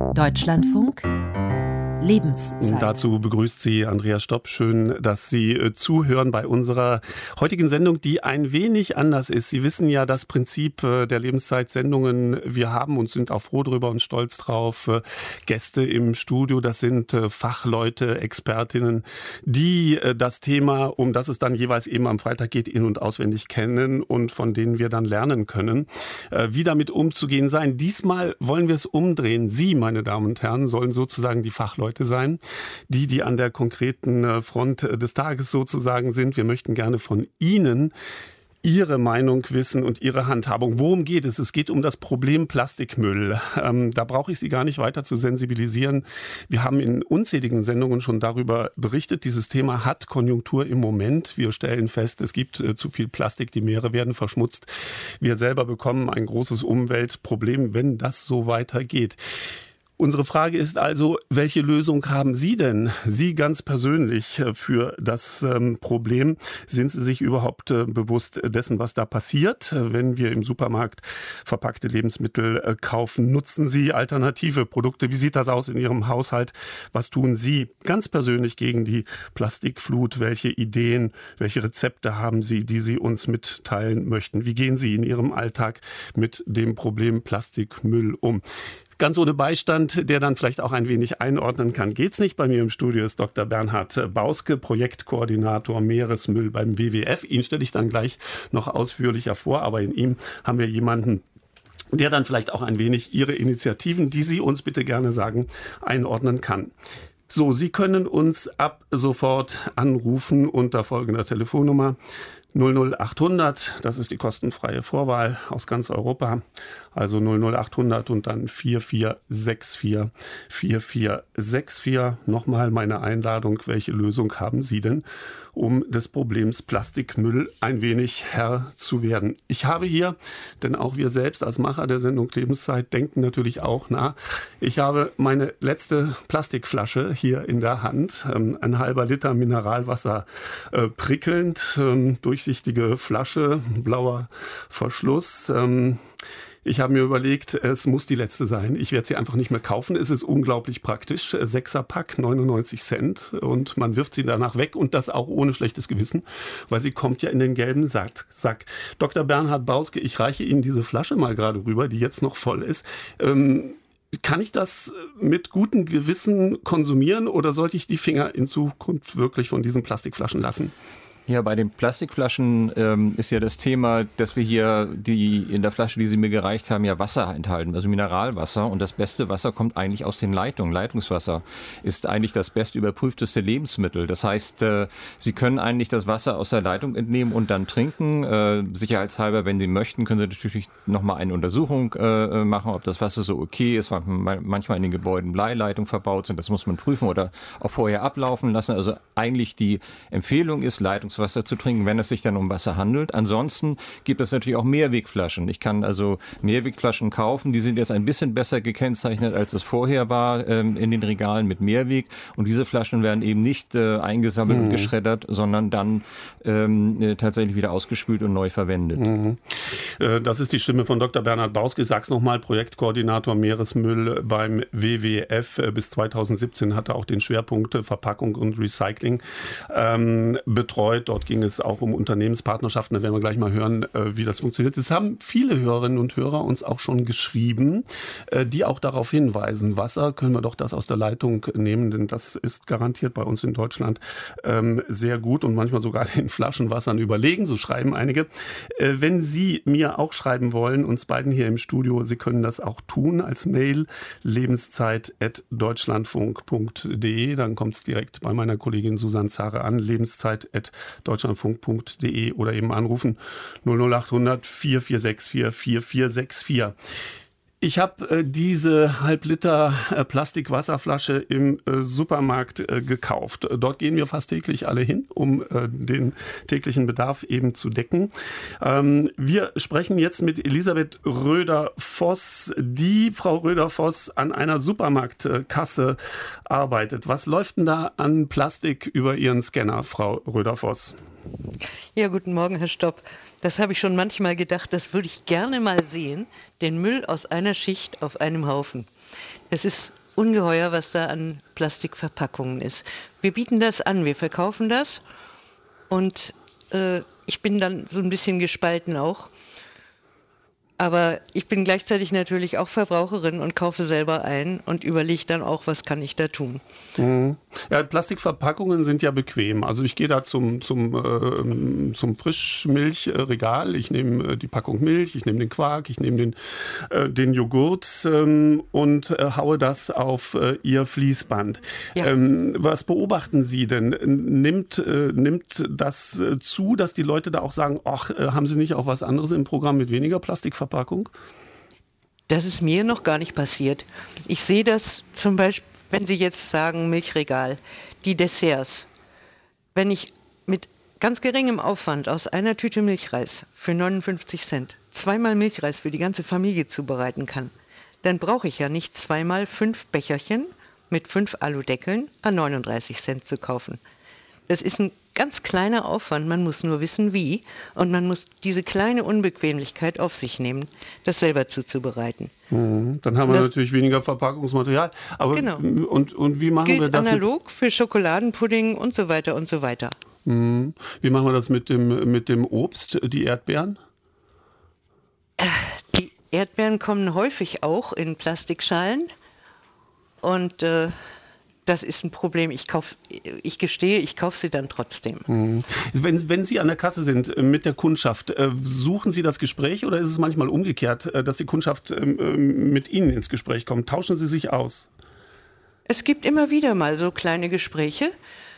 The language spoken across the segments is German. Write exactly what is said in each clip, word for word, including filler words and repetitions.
Deutschlandfunk Lebenszeit. Dazu begrüßt Sie Andrea Stopp. Schön, dass Sie äh, zuhören bei unserer heutigen Sendung, die ein wenig anders ist. Sie wissen ja das Prinzip äh, der Lebenszeit-Sendungen. Wir haben und sind auch froh drüber und stolz drauf. Äh, Gäste im Studio, das sind äh, Fachleute, Expertinnen, die äh, das Thema, um das es dann jeweils eben am Freitag geht, in- und auswendig kennen und von denen wir dann lernen können, äh, wie damit umzugehen sein. Diesmal wollen wir es umdrehen. Sie, meine Damen und Herren, sollen sozusagen die Fachleute sein, die, die an der konkreten Front des Tages sozusagen sind. Wir möchten gerne von Ihnen Ihre Meinung wissen und Ihre Handhabung. Worum geht es? Es geht um das Problem Plastikmüll. Ähm, da brauche ich Sie gar nicht weiter zu sensibilisieren. Wir haben in unzähligen Sendungen schon darüber berichtet. Dieses Thema hat Konjunktur im Moment. Wir stellen fest, es gibt äh, zu viel Plastik. Die Meere werden verschmutzt. Wir selber bekommen ein großes Umweltproblem, wenn das so weitergeht. Unsere Frage ist also, welche Lösung haben Sie denn, Sie ganz persönlich, für das ähm, Problem? Sind Sie sich überhaupt äh, bewusst dessen, was da passiert, wenn wir im Supermarkt verpackte Lebensmittel äh, kaufen? Nutzen Sie alternative Produkte? Wie sieht das aus in Ihrem Haushalt? Was tun Sie ganz persönlich gegen die Plastikflut? Welche Ideen, welche Rezepte haben Sie, die Sie uns mitteilen möchten? Wie gehen Sie in Ihrem Alltag mit dem Problem Plastikmüll um? Ganz ohne Beistand, der dann vielleicht auch ein wenig einordnen kann, geht's nicht. Bei mir im Studio ist Doktor Bernhard Bauske, Projektkoordinator Meeresmüll beim W W F. Ihn stelle ich dann gleich noch ausführlicher vor, aber in ihm haben wir jemanden, der dann vielleicht auch ein wenig Ihre Initiativen, die Sie uns bitte gerne sagen, einordnen kann. So, Sie können uns ab sofort anrufen unter folgender Telefonnummer null null achthundert, das ist die kostenfreie Vorwahl aus ganz Europa, also null null achthundert und dann vier vier sechs vier, vier vier sechs vier. Nochmal meine Einladung, welche Lösung haben Sie denn, um des Problems Plastikmüll ein wenig Herr zu werden? Ich habe hier, denn auch wir selbst als Macher der Sendung Lebenszeit denken natürlich auch nach, ich habe meine letzte Plastikflasche hier in der Hand, ähm, ein halber Liter Mineralwasser äh, prickelnd, ähm, durchsichtige Flasche, blauer Verschluss. Ähm, Ich habe mir überlegt, es muss die letzte sein. Ich werde sie einfach nicht mehr kaufen. Es ist unglaublich praktisch. Sechserpack, neunundneunzig Cent. Und man wirft sie danach weg und das auch ohne schlechtes Gewissen, weil sie kommt ja in den gelben Sack. Sack. Doktor Bernhard Bauske, ich reiche Ihnen diese Flasche mal gerade rüber, die jetzt noch voll ist. Ähm, Kann ich das mit gutem Gewissen konsumieren oder sollte ich die Finger in Zukunft wirklich von diesen Plastikflaschen lassen? Ja, bei den Plastikflaschen ähm, ist ja das Thema, dass wir hier die in der Flasche, die Sie mir gereicht haben, ja Wasser enthalten, also Mineralwasser. Und das beste Wasser kommt eigentlich aus den Leitungen. Leitungswasser ist eigentlich das best überprüfteste Lebensmittel. Das heißt, äh, Sie können eigentlich das Wasser aus der Leitung entnehmen und dann trinken. Äh, sicherheitshalber, wenn Sie möchten, können Sie natürlich nochmal eine Untersuchung äh, machen, ob das Wasser so okay ist. Manchmal in den Gebäuden Bleileitungen verbaut sind, das muss man prüfen oder auch vorher ablaufen lassen. Also eigentlich die Empfehlung ist, Leitungswasser Wasser zu trinken, wenn es sich dann um Wasser handelt. Ansonsten gibt es natürlich auch Mehrwegflaschen. Ich kann also Mehrwegflaschen kaufen. Die sind jetzt ein bisschen besser gekennzeichnet, als es vorher war ähm, in den Regalen mit Mehrweg. Und diese Flaschen werden eben nicht äh, eingesammelt mhm. und geschreddert, sondern dann ähm, äh, tatsächlich wieder ausgespült und neu verwendet. Mhm. Äh, das ist die Stimme von Doktor Bernhard Bauske. Ich sag's nochmal, Projektkoordinator Meeresmüll beim W W F. Äh, bis zweitausendsiebzehn hat er auch den Schwerpunkt äh, Verpackung und Recycling ähm, betreut. Dort ging es auch um Unternehmenspartnerschaften. Da werden wir gleich mal hören, wie das funktioniert. Es haben viele Hörerinnen und Hörer uns auch schon geschrieben, die auch darauf hinweisen, Wasser, können wir doch das aus der Leitung nehmen, denn das ist garantiert bei uns in Deutschland sehr gut und manchmal sogar den Flaschenwassern überlegen, so schreiben einige. Wenn Sie mir auch schreiben wollen, uns beiden hier im Studio, Sie können das auch tun als Mail, lebenszeit at deutschlandfunk punkt de, dann kommt es direkt bei meiner Kollegin Susanne Zare an, lebenszeit at deutschlandfunk punkt de oder eben anrufen null null achthundert vier vier sechs vier, vier vier sechs vier. Ich habe äh, diese Halbliter äh, Plastikwasserflasche im äh, Supermarkt äh, gekauft. Dort gehen wir fast täglich alle hin, um äh, den täglichen Bedarf eben zu decken. Ähm, wir sprechen jetzt mit Elisabeth Röder-Voss, die Frau Röder-Voss an einer Supermarktkasse arbeitet. Was läuft denn da an Plastik über Ihren Scanner, Frau Röder-Voss? Ja, guten Morgen, Herr Stopp. Das habe ich schon manchmal gedacht, das würde ich gerne mal sehen, den Müll aus einer Schicht auf einem Haufen. Es ist ungeheuer, was da an Plastikverpackungen ist. Wir bieten das an, wir verkaufen das und äh, ich bin dann so ein bisschen gespalten auch. Aber ich bin gleichzeitig natürlich auch Verbraucherin und kaufe selber ein und überlege dann auch, was kann ich da tun. Mhm. Ja, Plastikverpackungen sind ja bequem. Also ich gehe da zum, zum, äh, zum Frischmilchregal, ich nehme die Packung Milch, ich nehme den Quark, ich nehme den, äh, den Joghurt ähm, und äh, haue das auf äh, Ihr Fließband. Ja. Ähm, was beobachten Sie denn? Nimmt, äh, nimmt das äh, zu, dass die Leute da auch sagen, ach, äh, haben Sie nicht auch was anderes im Programm mit weniger Plastikverpackungen? Verpackung? Das ist mir noch gar nicht passiert. Ich sehe das zum Beispiel, wenn Sie jetzt sagen Milchregal, die Desserts. Wenn ich mit ganz geringem Aufwand aus einer Tüte Milchreis für neunundfünfzig Cent zweimal Milchreis für die ganze Familie zubereiten kann, dann brauche ich ja nicht zweimal fünf Becherchen mit fünf Aludeckeln an neununddreißig Cent zu kaufen. Das ist ein ganz kleiner Aufwand, man muss nur wissen, wie. Und man muss diese kleine Unbequemlichkeit auf sich nehmen, das selber zuzubereiten. Mhm. Dann haben wir das natürlich weniger Verpackungsmaterial. Aber genau. und, und wie machen Gilt wir das? Analog für Schokoladenpudding und so weiter und so weiter. Mhm. Wie machen wir das mit dem, mit dem Obst, die Erdbeeren? Die Erdbeeren kommen häufig auch in Plastikschalen. Und äh, das ist ein Problem. Ich, kauf, ich gestehe, ich kaufe sie dann trotzdem. Mhm. Wenn, wenn Sie an der Kasse sind mit der Kundschaft, suchen Sie das Gespräch oder ist es manchmal umgekehrt, dass die Kundschaft mit Ihnen ins Gespräch kommt? Tauschen Sie sich aus? Es gibt immer wieder mal so kleine Gespräche.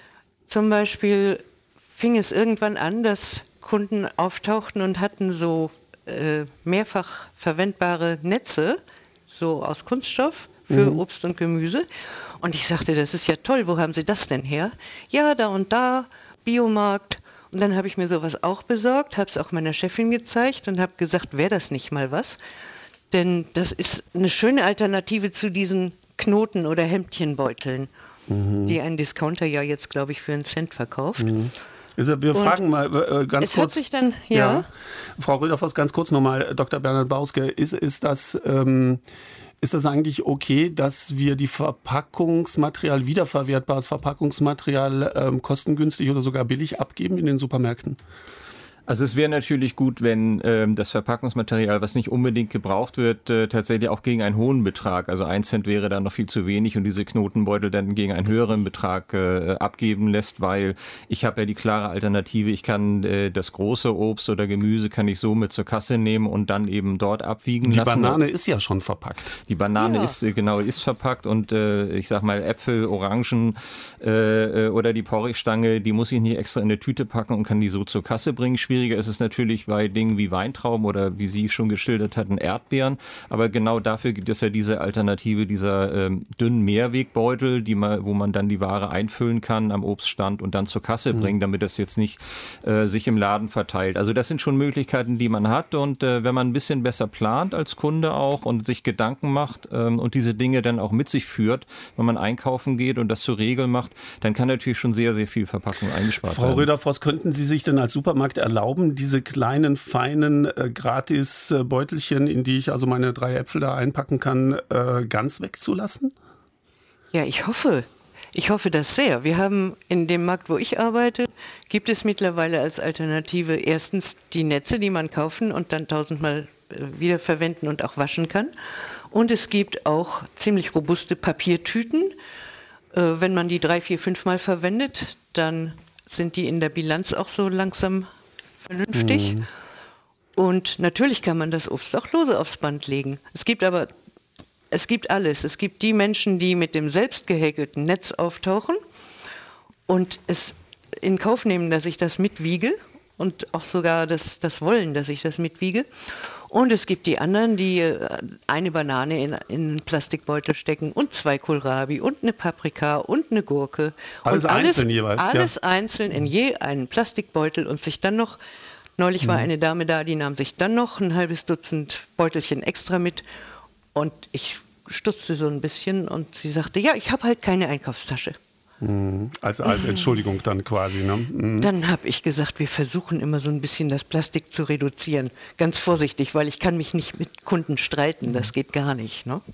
Zum Beispiel fing es irgendwann an, dass Kunden auftauchten und hatten so äh, mehrfach verwendbare Netze, so aus Kunststoff für mhm. Obst und Gemüse. Und ich sagte, das ist ja toll, wo haben Sie das denn her? Ja, da und da, Biomarkt. Und dann habe ich mir sowas auch besorgt, habe es auch meiner Chefin gezeigt und habe gesagt, wäre das nicht mal was? Denn das ist eine schöne Alternative zu diesen Knoten- oder Hemdchenbeuteln, mhm. die ein Discounter ja jetzt, glaube ich, für einen Cent verkauft. Mhm. Wir fragen und mal äh, ganz es kurz. Hat sich dann, ja. ja Frau Röderfoss, ganz kurz nochmal, Doktor Bernhard Bauske, ist, ist das... Ähm, Ist das eigentlich okay, dass wir die Verpackungsmaterial, wiederverwertbares Verpackungsmaterial ähm, kostengünstig oder sogar billig abgeben in den Supermärkten? Also es wäre natürlich gut, wenn ähm, das Verpackungsmaterial, was nicht unbedingt gebraucht wird, äh, tatsächlich auch gegen einen hohen Betrag, also ein Cent wäre dann noch viel zu wenig und diese Knotenbeutel dann gegen einen höheren Betrag äh, abgeben lässt, weil ich habe ja die klare Alternative, ich kann äh, das große Obst oder Gemüse kann ich so mit zur Kasse nehmen und dann eben dort abwiegen die lassen. Die Banane ist ja schon verpackt. Die Banane ja. ist, äh, genau, ist verpackt und äh, ich sag mal Äpfel, Orangen äh, oder die Porrigstange, die muss ich nicht extra in eine Tüte packen und kann die so zur Kasse bringen. Schwieriger ist es natürlich bei Dingen wie Weintrauben oder wie Sie schon geschildert hatten, Erdbeeren. Aber genau dafür gibt es ja diese Alternative, dieser ähm, dünnen Mehrwegbeutel, die man, wo man dann die Ware einfüllen kann am Obststand und dann zur Kasse mhm. bringen, damit das jetzt nicht äh, sich im Laden verteilt. Also das sind schon Möglichkeiten, die man hat. Und äh, wenn man ein bisschen besser plant als Kunde auch und sich Gedanken macht ähm, und diese Dinge dann auch mit sich führt, wenn man einkaufen geht und das zur Regel macht, dann kann natürlich schon sehr, sehr viel Verpackung eingespart Frau werden. Frau Röderfoss, könnten Sie sich denn als Supermarkt erlauben, diese kleinen, feinen äh, Gratis-Beutelchen, in die ich also meine drei Äpfel da einpacken kann, äh, ganz wegzulassen? Ja, ich hoffe. Ich hoffe das sehr. Wir haben in dem Markt, wo ich arbeite, gibt es mittlerweile als Alternative erstens die Netze, die man kaufen und dann tausendmal äh, wiederverwenden und auch waschen kann. Und es gibt auch ziemlich robuste Papiertüten. Äh, wenn man die drei, vier, fünfmal verwendet, dann sind die in der Bilanz auch so langsam vernünftig. Mhm. Und natürlich kann man das Obst auch lose aufs Band legen. Es gibt aber, es gibt alles. Es gibt die Menschen, die mit dem selbst gehäkelten Netz auftauchen und es in Kauf nehmen, dass ich das mitwiege und auch sogar das, das wollen, dass ich das mitwiege. Und es gibt die anderen, die eine Banane in, in einen Plastikbeutel stecken und zwei Kohlrabi und eine Paprika und eine Gurke. Alles und einzeln jeweils. Alles ja. einzeln in je einen Plastikbeutel und sich dann noch, neulich war eine Dame da, die nahm sich dann noch ein halbes Dutzend Beutelchen extra mit und ich stutzte so ein bisschen und sie sagte, ja, ich habe halt keine Einkaufstasche. Mhm. Also als Entschuldigung dann quasi, ne? Mhm. Dann habe ich gesagt, wir versuchen immer so ein bisschen das Plastik zu reduzieren. Ganz vorsichtig, weil ich kann mich nicht mit Kunden streiten, das geht gar nicht. Ne?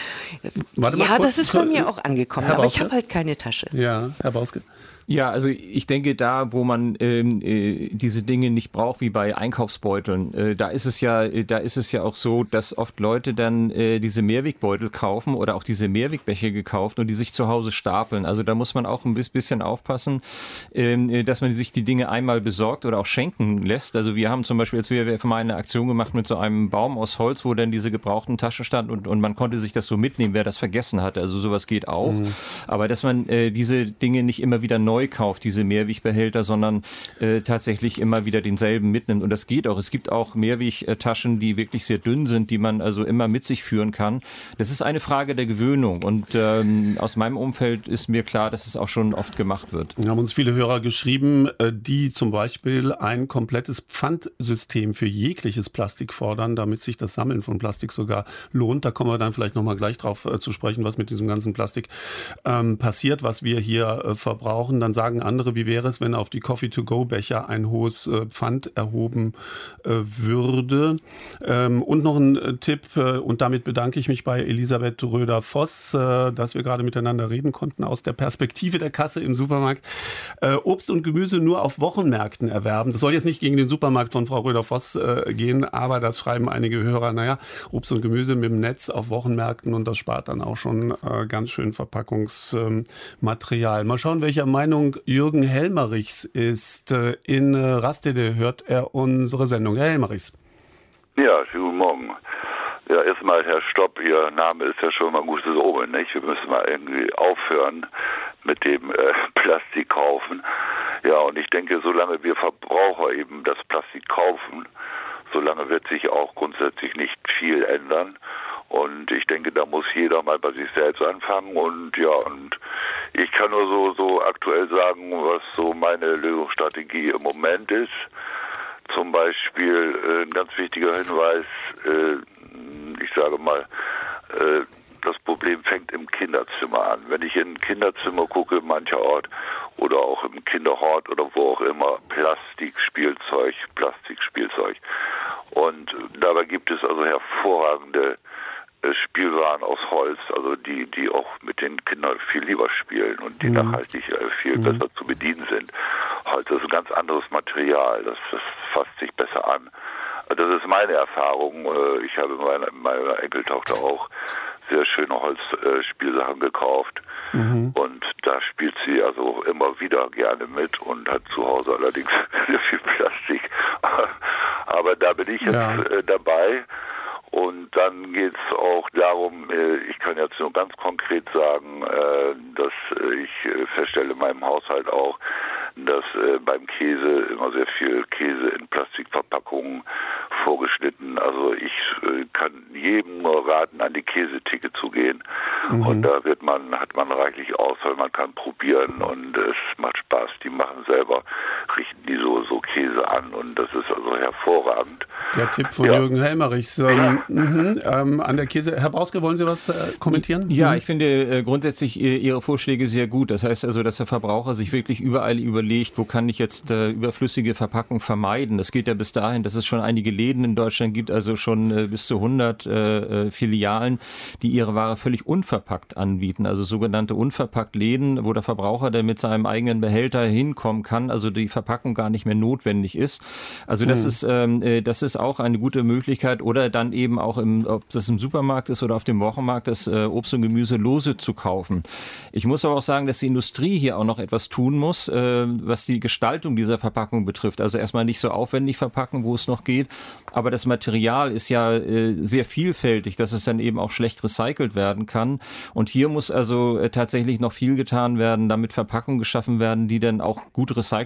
Warte mal ja, kurz, das ist bei mir auch angekommen, Herr aber Bauske? ich habe halt keine Tasche. Ja, Herr Bauske. Ja, also ich denke, da, wo man ähm, äh, diese Dinge nicht braucht, wie bei Einkaufsbeuteln, äh, da ist es ja, da ist es ja auch so, dass oft Leute dann äh, diese Mehrwegbeutel kaufen oder auch diese Mehrwegbecher gekauft und die sich zu Hause stapeln. Also da muss man auch ein bisschen aufpassen, äh, dass man sich die Dinge einmal besorgt oder auch schenken lässt. Also wir haben zum Beispiel jetzt wieder mal eine Aktion gemacht mit so einem Baum aus Holz, wo dann diese gebrauchten Taschen standen und, und man konnte sich das so mitnehmen, wer das vergessen hatte. Also sowas geht auch. Mhm. Aber dass man äh, diese Dinge nicht immer wieder neu kauft, diese Mehrwegbehälter, sondern äh, tatsächlich immer wieder denselben mitnimmt. Und das geht auch. Es gibt auch Mehrwegtaschen, die wirklich sehr dünn sind, die man also immer mit sich führen kann. Das ist eine Frage der Gewöhnung. Und ähm, aus meinem Umfeld ist mir klar, dass es auch schon oft gemacht wird. Wir haben uns viele Hörer geschrieben, die zum Beispiel ein komplettes Pfandsystem für jegliches Plastik fordern, damit sich das Sammeln von Plastik sogar lohnt. Da kommen wir dann vielleicht nochmal gleich drauf äh, zu sprechen, was mit diesem ganzen Plastik ähm, passiert, was wir hier äh, verbrauchen. Dann sagen andere, wie wäre es, wenn auf die Coffee-to-go-Becher ein hohes äh, Pfand erhoben äh, würde. Ähm, und noch ein äh, Tipp, äh, und damit bedanke ich mich bei Elisabeth Röder-Voss, äh, dass wir gerade miteinander reden konnten aus der Perspektive der Kasse im Supermarkt. Äh, Obst und Gemüse nur auf Wochenmärkten erwerben. Das soll jetzt nicht gegen den Supermarkt von Frau Röder-Voss äh, gehen, aber das schreiben einige Hörer, naja, Obst und Gemüse mit dem Netz auf Wochenmärkten und das spart dann auch schon äh, ganz schön Verpackungsmaterial. Ähm, Mal schauen, welcher Meinung Jürgen Helmerichs ist. In Rastede hört er unsere Sendung. Herr Helmerichs. Ja, schönen guten Morgen. Ja, erstmal, Herr Stopp, Ihr Name ist ja schon mal ein gutes Omen, nicht? Wir müssen mal irgendwie aufhören mit dem äh, Plastik kaufen. Ja, und ich denke, solange wir Verbraucher eben das Plastik kaufen, solange wird sich auch grundsätzlich nicht viel ändern. Und ich denke, da muss jeder mal bei sich selbst anfangen. Und ja, und ich kann nur so, so aktuell sagen, was so meine Lösungsstrategie im Moment ist. Zum Beispiel äh, ein ganz wichtiger Hinweis, äh, ich sage mal, äh, das Problem fängt im Kinderzimmer an. Wenn ich in ein Kinderzimmer gucke, mancherort, oder auch im Kinderhort oder wo auch immer, Plastikspielzeug, Plastikspielzeug. Und dabei gibt es also hervorragende Spielwaren aus Holz, also die, die auch mit den Kindern viel lieber spielen und die mhm. nachhaltig viel mhm. besser zu bedienen sind. Holz ist ein ganz anderes Material, das, das fasst sich besser an. Das ist meine Erfahrung. Ich habe meiner, meiner Enkeltochter auch sehr schöne Holzspielsachen gekauft mhm. und da spielt sie also immer wieder gerne mit und hat zu Hause allerdings sehr viel Plastik. Aber da bin ich jetzt ja. dabei. Und dann geht es auch darum, ich kann jetzt nur ganz konkret sagen, dass ich feststelle in meinem Haushalt auch, dass beim Käse immer sehr viel Käse in Plastikverpackungen vorgeschnitten. Also ich kann jedem nur raten, an die Käsetheke zu gehen. Mhm. Und da wird man, hat man reichlich Auswahl, man kann probieren und es macht Spaß. Die machen selber, richten die so, so Käse an und das ist also hervorragend. Der Tipp von ja. Jürgen Helmerichs. Ähm, ja. mhm, ähm, an der Käse. Herr Bauske, wollen Sie was äh, kommentieren? Ja, mhm. ich finde äh, grundsätzlich äh, Ihre Vorschläge sehr gut. Das heißt also, dass der Verbraucher sich wirklich überall überlegt, wo kann ich jetzt äh, überflüssige Verpackung vermeiden. Das geht ja bis dahin, dass es schon einige Läden in Deutschland gibt, also schon äh, bis zu hundert äh, Filialen, die ihre Ware völlig unverpackt anbieten. Also sogenannte unverpackt Läden, wo der Verbraucher dann mit seinem eigenen Behälter hinkommen kann, also die Verpackung gar nicht mehr notwendig ist. Also das mhm. ist ähm, äh, das ist auch eine gute Möglichkeit oder dann eben auch, im, ob das im Supermarkt ist oder auf dem Wochenmarkt, das äh, Obst und Gemüse lose zu kaufen. Ich muss aber auch sagen, dass die Industrie hier auch noch etwas tun muss, äh, was die Gestaltung dieser Verpackung betrifft. Also erstmal nicht so aufwendig verpacken, wo es noch geht, aber das Material ist ja äh, sehr vielfältig, dass es dann eben auch schlecht recycelt werden kann. Und hier muss also äh, tatsächlich noch viel getan werden, damit Verpackungen geschaffen werden, die dann auch gut recyclingfähig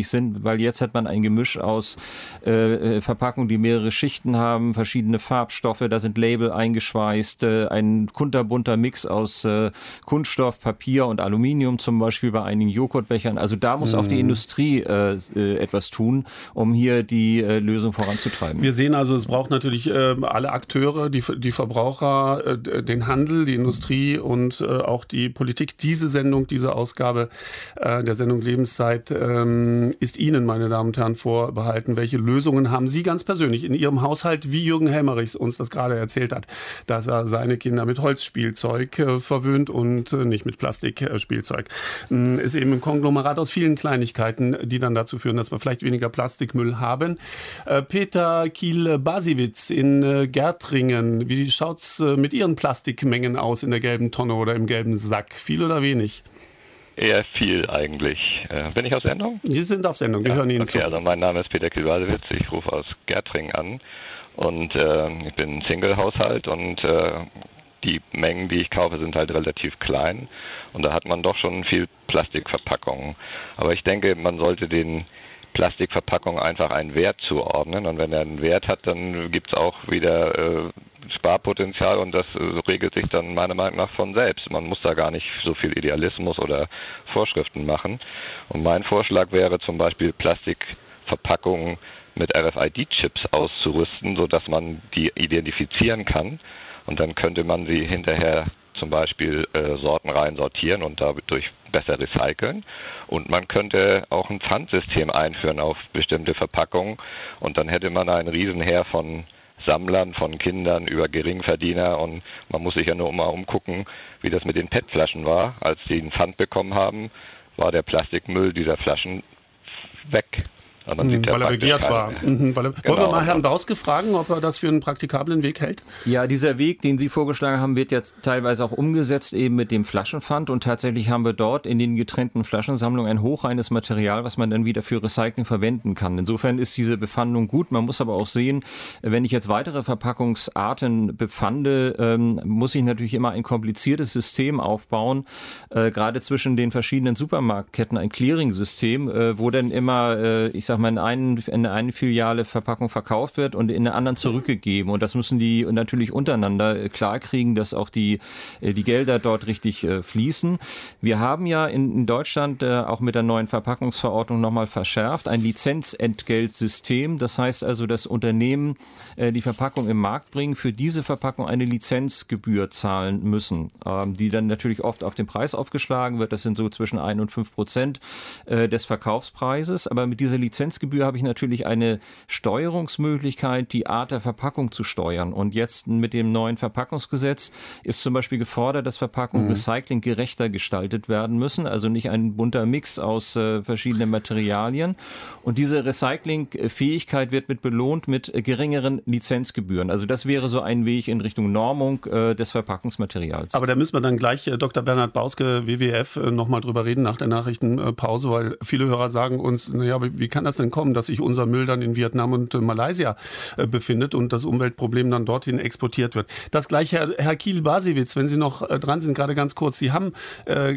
notwendig sind, weil jetzt hat man ein Gemisch aus äh, Verpackungen, die mehrere Schichten haben, verschiedene Farbstoffe, da sind Label eingeschweißt, äh, ein kunterbunter Mix aus äh, Kunststoff, Papier und Aluminium zum Beispiel bei einigen Joghurtbechern. Also da muss mhm. auch die Industrie äh, äh, etwas tun, um hier die äh, Lösung voranzutreiben. Wir sehen also, es braucht natürlich äh, alle Akteure, die, die Verbraucher, äh, den Handel, die Industrie und äh, auch die Politik. Diese Sendung, diese Ausgabe äh, der Sendung Lebenszeit ähm, ist Ihnen, meine Damen und Herren, vorbehalten. Welche Lösungen haben Sie ganz persönlich in Ihrem Haushalt, wie Jürgen Helmerichs uns das gerade erzählt hat, dass er seine Kinder mit Holzspielzeug äh, verwöhnt und äh, nicht mit Plastikspielzeug. Äh, ist eben ein Konglomerat aus vielen Kleinigkeiten, die dann dazu führen, dass wir vielleicht weniger Plastikmüll haben. Äh, Peter Kiel-Basiewicz in äh, Gärtringen, wie schaut's äh, mit Ihren Plastikmengen aus in der gelben Tonne oder im gelben Sack? Viel oder wenig? Eher viel eigentlich. Äh, bin ich auf Sendung? Sie sind auf Sendung, wir ja, hören Ihnen okay, zu. Also mein Name ist Peter Kiel-Basiewicz, ich rufe aus Gärtringen an und äh, ich bin ein Single-Haushalt und äh, die Mengen, die ich kaufe, sind halt relativ klein und da hat man doch schon viel Plastikverpackungen. Aber ich denke, man sollte den Plastikverpackungen einfach einen Wert zuordnen und wenn er einen Wert hat, dann gibt es auch wieder äh, Sparpotenzial und das äh, regelt sich dann meiner Meinung nach von selbst. Man muss da gar nicht so viel Idealismus oder Vorschriften machen. Und mein Vorschlag wäre zum Beispiel Plastikverpackungen mit R F I D-Chips auszurüsten, sodass man die identifizieren kann und dann könnte man sie hinterher zum Beispiel äh, sortenrein sortieren und dadurch besser recyceln. Und man könnte auch ein Pfandsystem einführen auf bestimmte Verpackungen und dann hätte man einen Riesenheer von Sammlern, von Kindern über Geringverdiener und man muss sich ja nur mal umgucken, wie das mit den P E T-Flaschen war. Als die einen Pfand bekommen haben, war der Plastikmüll dieser Flaschen weg. Mhm, weil er begehrt war. Mhm, weil er, genau. Wollen wir mal Herrn Bauske fragen, ob er das für einen praktikablen Weg hält? Ja, dieser Weg, den Sie vorgeschlagen haben, wird jetzt teilweise auch umgesetzt eben mit dem Flaschenpfand und tatsächlich haben wir dort in den getrennten Flaschensammlungen ein hochreines Material, was man dann wieder für Recycling verwenden kann. Insofern ist diese Befandung gut. Man muss aber auch sehen, wenn ich jetzt weitere Verpackungsarten befande, ähm, muss ich natürlich immer ein kompliziertes System aufbauen, äh, gerade zwischen den verschiedenen Supermarktketten, ein Clearing-System, äh, wo dann immer, äh, ich sag mal, in, einen, in eine Filiale Verpackung verkauft wird und in der anderen zurückgegeben. Und das müssen die natürlich untereinander klarkriegen, dass auch die, die Gelder dort richtig äh, fließen. Wir haben ja in, in Deutschland äh, auch mit der neuen Verpackungsverordnung nochmal verschärft, ein Lizenzentgeltsystem. Das heißt also, dass Unternehmen äh, die Verpackung im Markt bringen, für diese Verpackung eine Lizenzgebühr zahlen müssen, ähm, die dann natürlich oft auf den Preis aufgeschlagen wird. Das sind so zwischen ein und fünf Prozent äh, des Verkaufspreises. Aber mit dieser Lizenzgebühr habe ich natürlich eine Steuerungsmöglichkeit, die Art der Verpackung zu steuern. Und jetzt mit dem neuen Verpackungsgesetz ist zum Beispiel gefordert, dass Verpackungen mhm. recyclinggerechter gestaltet werden müssen, also nicht ein bunter Mix aus äh, verschiedenen Materialien. Und diese Recyclingfähigkeit wird mit belohnt mit geringeren Lizenzgebühren. Also das wäre so ein Weg in Richtung Normung äh, des Verpackungsmaterials. Aber da müssen wir dann gleich äh, Doktor Bernhard Bauske, W W F, äh, nochmal drüber reden nach der Nachrichtenpause, weil viele Hörer sagen uns, naja, wie, wie kann das denn kommen, dass sich unser Müll dann in Vietnam und äh, Malaysia äh, befindet und das Umweltproblem dann dorthin exportiert wird. Das gleiche, Herr, Herr Kiel-Basiewicz, wenn Sie noch äh, dran sind, gerade ganz kurz, Sie haben äh,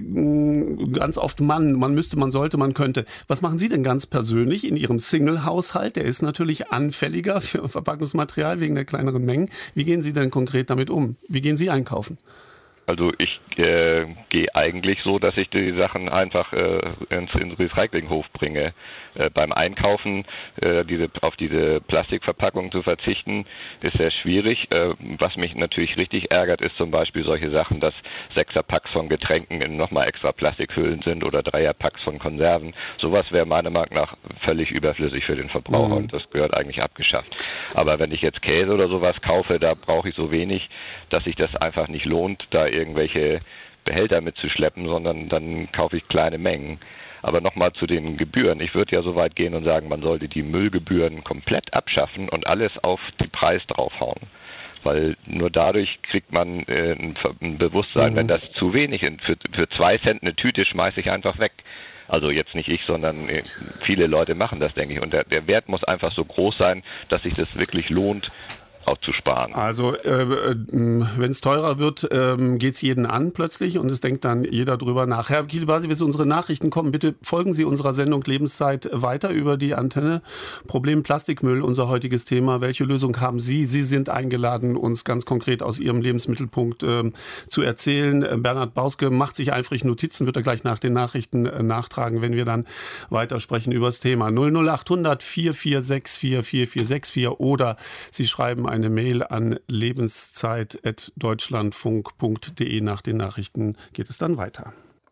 ganz oft Mann, man müsste, man sollte, man könnte. Was machen Sie denn ganz persönlich in Ihrem Single-Haushalt? Der ist natürlich anfälliger für Verpackungsmaterial wegen der kleineren Mengen. Wie gehen Sie denn konkret damit um? Wie gehen Sie einkaufen? Also ich äh, gehe eigentlich so, dass ich die Sachen einfach äh, ins, ins Recyclinghof bringe. Äh, beim Einkaufen äh, diese, auf diese Plastikverpackung zu verzichten, ist sehr schwierig. Äh, was mich natürlich richtig ärgert, ist zum Beispiel solche Sachen, dass Sechserpacks von Getränken in nochmal extra Plastikhüllen sind oder Dreierpacks von Konserven. Sowas wäre meiner Meinung nach völlig überflüssig für den Verbraucher mhm. und das gehört eigentlich abgeschafft. Aber wenn ich jetzt Käse oder sowas kaufe, da brauche ich so wenig, dass sich das einfach nicht lohnt, da irgendwelche Behälter mitzuschleppen, sondern dann kaufe ich kleine Mengen. Aber nochmal zu den Gebühren. Ich würde ja so weit gehen und sagen, man sollte die Müllgebühren komplett abschaffen und alles auf den Preis draufhauen. Weil nur dadurch kriegt man äh, ein, ein Bewusstsein, mhm. wenn das zu wenig ist. Für, für zwei Cent eine Tüte schmeiße ich einfach weg. Also jetzt nicht ich, sondern äh, viele Leute machen das, denke ich. Und der, der Wert muss einfach so groß sein, dass sich das wirklich lohnt, auch zu sparen. Also äh, wenn es teurer wird, äh, geht es jeden an plötzlich und es denkt dann jeder drüber nach. Herr Kielbasi, bis unsere Nachrichten kommen, bitte folgen Sie unserer Sendung Lebenszeit weiter über die Antenne. Problem Plastikmüll, unser heutiges Thema. Welche Lösung haben Sie? Sie sind eingeladen, uns ganz konkret aus Ihrem Lebensmittelpunkt äh, zu erzählen. Bernhard Bauske macht sich eifrig Notizen, wird er gleich nach den Nachrichten äh, nachtragen, wenn wir dann weitersprechen über das Thema. null null acht hundert vier vier sechs vier vier vier sechs vier oder Sie schreiben eine Mail an lebenszeit at deutschlandfunk punkt de. Nach den Nachrichten geht es dann weiter.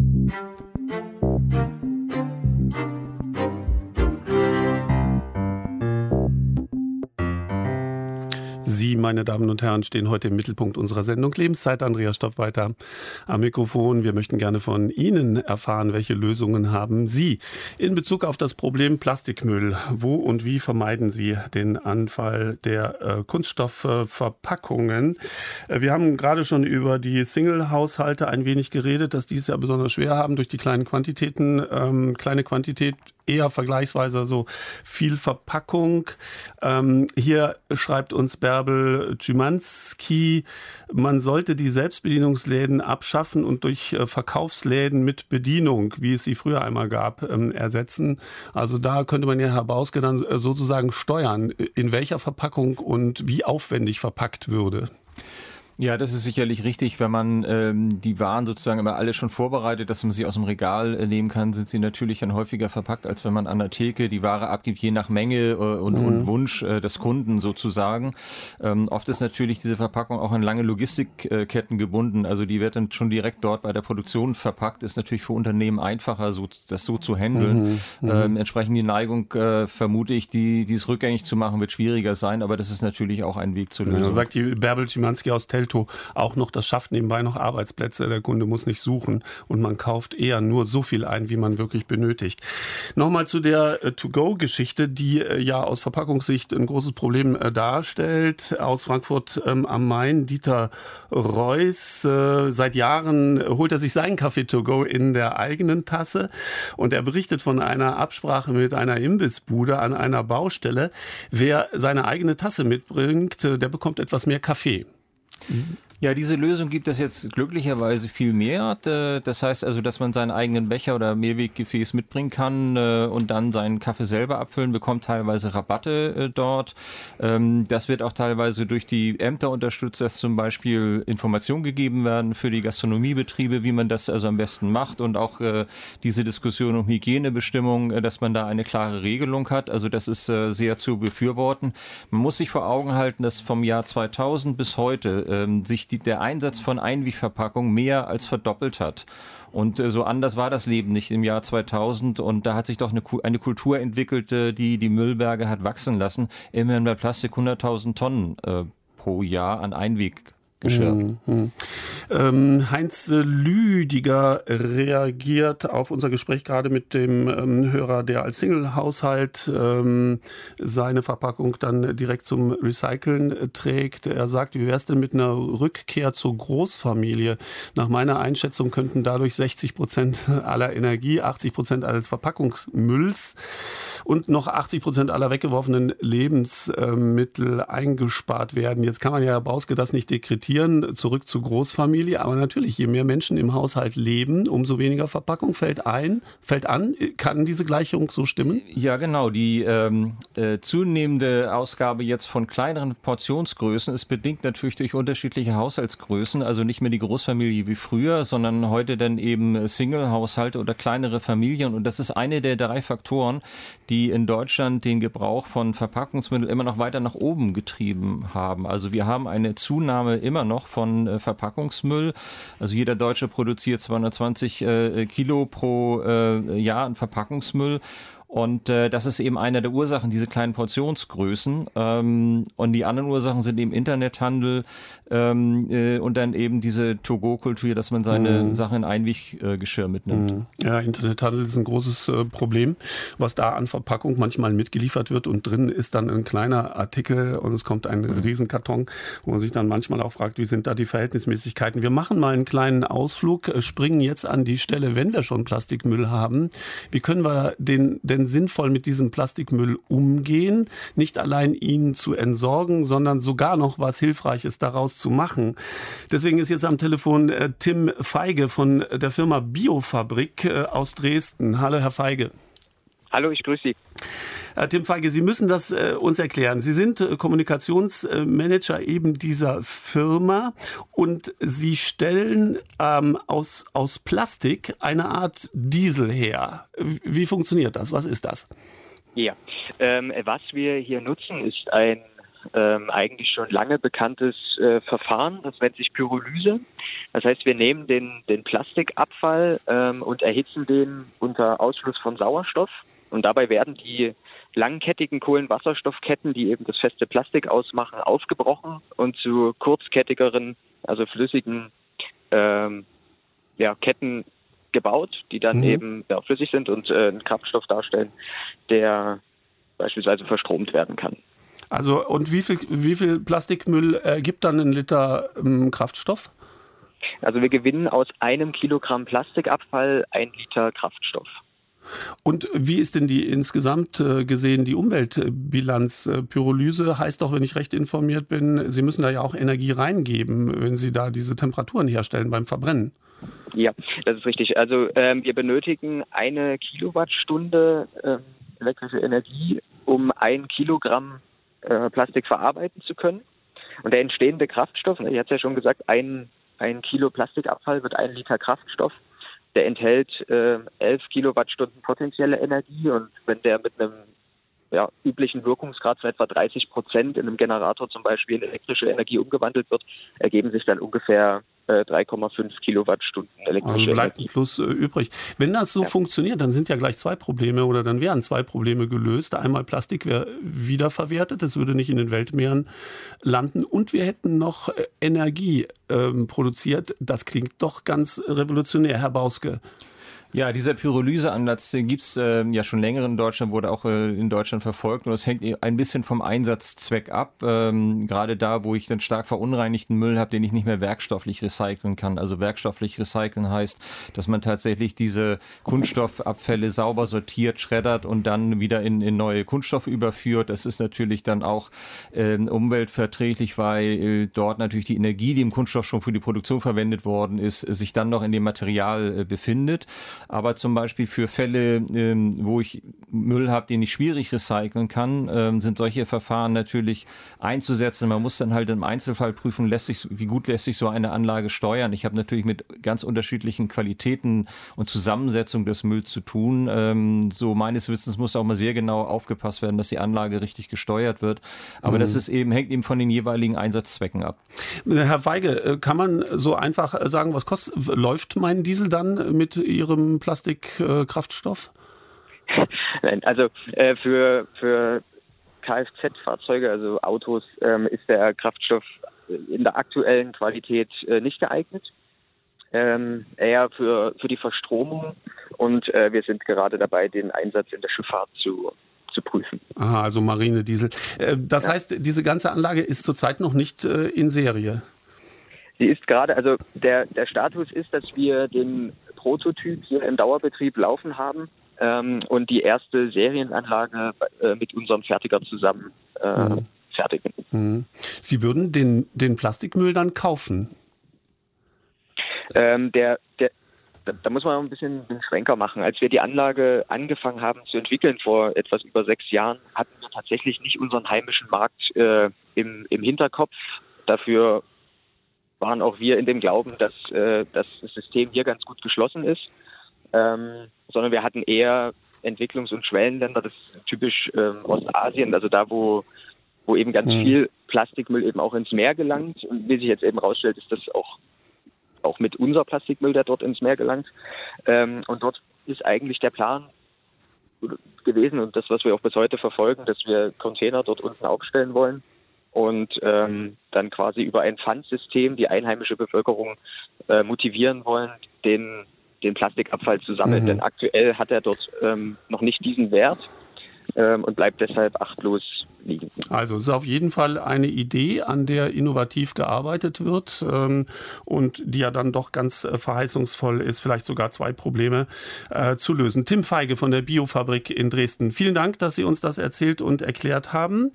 Sie, meine Damen und Herren, stehen heute im Mittelpunkt unserer Sendung Lebenszeit. Andreas Stopp weiter am Mikrofon. Wir möchten gerne von Ihnen erfahren, welche Lösungen haben Sie in Bezug auf das Problem Plastikmüll. Wo und wie vermeiden Sie den Anfall der äh, Kunststoffverpackungen? Äh, wir haben gerade schon über die Single-Haushalte ein wenig geredet, dass die es ja besonders schwer haben durch die kleinen Quantitäten. Ähm, kleine Quantität, eher vergleichsweise so viel Verpackung. Ähm, hier schreibt uns Bärbel Szymanski, man sollte die Selbstbedienungsläden abschaffen und durch äh, Verkaufsläden mit Bedienung, wie es sie früher einmal gab, ähm, ersetzen. Also da könnte man ja, Herr Bauske, dann äh, sozusagen steuern, in welcher Verpackung und wie aufwendig verpackt würde. Ja, das ist sicherlich richtig. Wenn man ähm, die Waren sozusagen immer alle schon vorbereitet, dass man sie aus dem Regal äh, nehmen kann, sind sie natürlich dann häufiger verpackt, als wenn man an der Theke die Ware abgibt, je nach Menge äh, und, mhm. und Wunsch äh, des Kunden sozusagen. Ähm, oft ist natürlich diese Verpackung auch in lange Logistikketten gebunden. Also die wird dann schon direkt dort bei der Produktion verpackt. Ist natürlich für Unternehmen einfacher, so, das so zu handeln. Mhm. Ähm, entsprechend die Neigung, äh, vermute ich, die dies rückgängig zu machen, wird schwieriger sein. Aber das ist natürlich auch ein Weg zur Lösung. Ja, sagt die Bärbel Szymanski aus Teltow auch noch, das schafft nebenbei noch Arbeitsplätze. Der Kunde muss nicht suchen und man kauft eher nur so viel ein, wie man wirklich benötigt. Nochmal zu der äh, To-Go-Geschichte, die äh, ja aus Verpackungssicht ein großes Problem äh, darstellt. Aus Frankfurt ähm, am Main, Dieter Reuss. Äh, seit Jahren holt er sich seinen Kaffee To-Go in der eigenen Tasse und er berichtet von einer Absprache mit einer Imbissbude an einer Baustelle. Wer seine eigene Tasse mitbringt, äh, der bekommt etwas mehr Kaffee. Ja, diese Lösung gibt es jetzt glücklicherweise viel mehr. Das heißt also, dass man seinen eigenen Becher oder Mehrweggefäß mitbringen kann und dann seinen Kaffee selber abfüllen, bekommt teilweise Rabatte dort. Das wird auch teilweise durch die Ämter unterstützt, dass zum Beispiel Informationen gegeben werden für die Gastronomiebetriebe, wie man das also am besten macht und auch diese Diskussion um Hygienebestimmungen, dass man da eine klare Regelung hat. Also das ist sehr zu befürworten. Man muss sich vor Augen halten, dass vom Jahr zweitausend bis heute sich die der Einsatz von Einwegverpackungen mehr als verdoppelt hat. Und äh, so anders war das Leben nicht im Jahr zweitausend. Und da hat sich doch eine, eine Kultur entwickelt, äh, die die Müllberge hat wachsen lassen. Immerhin bei Plastik hunderttausend Tonnen äh, pro Jahr an Einweg. Mhm. Ähm, Heinz Lüdiger reagiert auf unser Gespräch gerade mit dem ähm, Hörer, der als Single-Haushalt ähm, seine Verpackung dann direkt zum Recyceln äh, trägt. Er sagt, wie wäre es denn mit einer Rückkehr zur Großfamilie? Nach meiner Einschätzung könnten dadurch sechzig Prozent aller Energie, achtzig Prozent alles Verpackungsmülls und noch achtzig Prozent aller weggeworfenen Lebensmittel äh, eingespart werden. Jetzt kann man ja, Herr Bauske, das nicht dekretieren, zurück zur Großfamilie. Aber natürlich, je mehr Menschen im Haushalt leben, umso weniger Verpackung fällt ein, fällt an. Kann diese Gleichung so stimmen? Ja, genau. Die ähm, äh, zunehmende Ausgabe jetzt von kleineren Portionsgrößen ist bedingt natürlich durch unterschiedliche Haushaltsgrößen. Also nicht mehr die Großfamilie wie früher, sondern heute dann eben Single-Haushalte oder kleinere Familien. Und das ist eine der drei Faktoren, die in Deutschland den Gebrauch von Verpackungsmitteln immer noch weiter nach oben getrieben haben. Also wir haben eine Zunahme immer noch von äh, Verpackungsmüll. Also jeder Deutsche produziert zweihundertzwanzig äh, Kilo pro äh, Jahr an Verpackungsmüll. Und äh, das ist eben eine der Ursachen, diese kleinen Portionsgrößen. Ähm, und die anderen Ursachen sind eben Internethandel ähm, äh, und dann eben diese To-Go-Kultur, dass man seine mhm. Sachen in Einweggeschirr mitnimmt. Mhm. Ja, Internethandel ist ein großes äh, Problem, was da an Verpackung manchmal mitgeliefert wird und drin ist dann ein kleiner Artikel und es kommt ein mhm. Riesenkarton, wo man sich dann manchmal auch fragt, wie sind da die Verhältnismäßigkeiten. Wir machen mal einen kleinen Ausflug, springen jetzt an die Stelle, wenn wir schon Plastikmüll haben. Wie können wir den denn denn sinnvoll mit diesem Plastikmüll umgehen, nicht allein ihn zu entsorgen, sondern sogar noch was Hilfreiches daraus zu machen. Deswegen ist jetzt am Telefon äh, Tim Feige von der Firma Biofabrik äh, aus Dresden. Hallo, Herr Feige. Hallo, ich grüße Sie. Herr Tim Feige, Sie müssen das äh, uns erklären. Sie sind äh, Kommunikationsmanager eben dieser Firma und Sie stellen ähm, aus, aus Plastik eine Art Diesel her. Wie funktioniert das? Was ist das? Ja, ähm, was wir hier nutzen, ist ein ähm, eigentlich schon lange bekanntes äh, Verfahren. Das nennt sich Pyrolyse. Das heißt, wir nehmen den, den Plastikabfall ähm, und erhitzen den unter Ausschluss von Sauerstoff. Und dabei werden die langkettigen Kohlenwasserstoffketten, die eben das feste Plastik ausmachen, aufgebrochen und zu kurzkettigeren, also flüssigen ähm, ja, Ketten gebaut, die dann mhm. eben ja, flüssig sind und äh, einen Kraftstoff darstellen, der beispielsweise verstromt werden kann. Also und wie viel, wie viel Plastikmüll ergibt dann ein Liter ähm, Kraftstoff? Also wir gewinnen aus einem Kilogramm Plastikabfall ein Liter Kraftstoff. Und wie ist denn die insgesamt äh, gesehen die Umweltbilanz? Äh, Pyrolyse heißt doch, wenn ich recht informiert bin, Sie müssen da ja auch Energie reingeben, wenn Sie da diese Temperaturen herstellen beim Verbrennen. Ja, das ist richtig. Also ähm, wir benötigen eine Kilowattstunde äh, elektrische Energie, um ein Kilogramm äh, Plastik verarbeiten zu können. Und der entstehende Kraftstoff, ich hatte es ja schon gesagt, ein, ein Kilo Plastikabfall wird ein Liter Kraftstoff. Der enthält äh, elf Kilowattstunden potenzielle Energie und wenn der mit einem ja, üblichen Wirkungsgrad von etwa dreißig Prozent in einem Generator zum Beispiel in elektrische Energie umgewandelt wird, ergeben sich dann ungefähr äh, drei Komma fünf Kilowattstunden elektrische also bleibt Energie. ein Plus äh, übrig. Wenn das so ja. funktioniert, dann sind ja gleich zwei Probleme oder dann wären zwei Probleme gelöst. Einmal Plastik wäre wiederverwertet, das würde nicht in den Weltmeeren landen und wir hätten noch äh, Energie ähm, produziert. Das klingt doch ganz revolutionär, Herr Bauske. Ja, dieser Pyrolyseansatz, den gibt's äh, ja schon länger in Deutschland, wurde auch äh, in Deutschland verfolgt. Und das hängt ein bisschen vom Einsatzzweck ab. Ähm, gerade da, wo ich dann stark verunreinigten Müll habe, den ich nicht mehr werkstofflich recyceln kann. Also werkstofflich recyceln heißt, dass man tatsächlich diese Kunststoffabfälle sauber sortiert, schreddert und dann wieder in, in neue Kunststoffe überführt. Das ist natürlich dann auch äh, umweltverträglich, weil äh, dort natürlich die Energie, die im Kunststoff schon für die Produktion verwendet worden ist, sich dann noch in dem Material äh, befindet. Aber zum Beispiel für Fälle, ähm, wo ich Müll habe, den ich schwierig recyceln kann, ähm, sind solche Verfahren natürlich einzusetzen. Man muss dann halt im Einzelfall prüfen, lässt sich, wie gut lässt sich so eine Anlage steuern. Ich habe natürlich mit ganz unterschiedlichen Qualitäten und Zusammensetzung des Mülls zu tun. Ähm, so meines Wissens muss auch mal sehr genau aufgepasst werden, dass die Anlage richtig gesteuert wird. Aber mhm. das ist eben, hängt eben von den jeweiligen Einsatzzwecken ab. Herr Feige, kann man so einfach sagen, was kostet, läuft mein Diesel dann mit Ihrem Plastikkraftstoff? Äh, Nein, also äh, für, für Kfz-Fahrzeuge, also Autos, ähm, ist der Kraftstoff in der aktuellen Qualität äh, nicht geeignet. Ähm, eher für, für die Verstromung und äh, wir sind gerade dabei, den Einsatz in der Schifffahrt zu, zu prüfen. Aha, also Marinediesel. Äh, das ja. heißt, diese ganze Anlage ist zurzeit noch nicht äh, in Serie? Sie ist gerade, also der, der Status ist, dass wir den Prototyp hier im Dauerbetrieb laufen haben ähm, und die erste Serienanlage äh, mit unserem Fertiger zusammen äh, mhm. fertigen. Mhm. Sie würden den, den Plastikmüll dann kaufen? Ähm, der, der, da, da muss man ein bisschen den Schwenker machen. Als wir die Anlage angefangen haben zu entwickeln vor etwas über sechs Jahren, hatten wir tatsächlich nicht unseren heimischen Markt äh, im, im Hinterkopf. Dafür waren auch wir in dem Glauben, dass, äh, dass das System hier ganz gut geschlossen ist, ähm, sondern wir hatten eher Entwicklungs- und Schwellenländer, das ist typisch ähm, Ostasien, also da, wo, wo eben ganz mhm. viel Plastikmüll eben auch ins Meer gelangt. Und wie sich jetzt eben rausstellt, ist das auch, auch mit unser Plastikmüll, der dort ins Meer gelangt. Ähm, und dort ist eigentlich der Plan gewesen und das, was wir auch bis heute verfolgen, dass wir Container dort unten aufstellen wollen. Und ähm, dann quasi über ein Pfandsystem die einheimische Bevölkerung äh, motivieren wollen, den, den Plastikabfall zu sammeln. Mhm. Denn aktuell hat er dort ähm, noch nicht diesen Wert ähm, und bleibt deshalb achtlos liegen. Also es ist auf jeden Fall eine Idee, an der innovativ gearbeitet wird ähm, und die ja dann doch ganz äh, verheißungsvoll ist, vielleicht sogar zwei Probleme äh, zu lösen. Tim Feige von der Biofabrik in Dresden. Vielen Dank, dass Sie uns das erzählt und erklärt haben.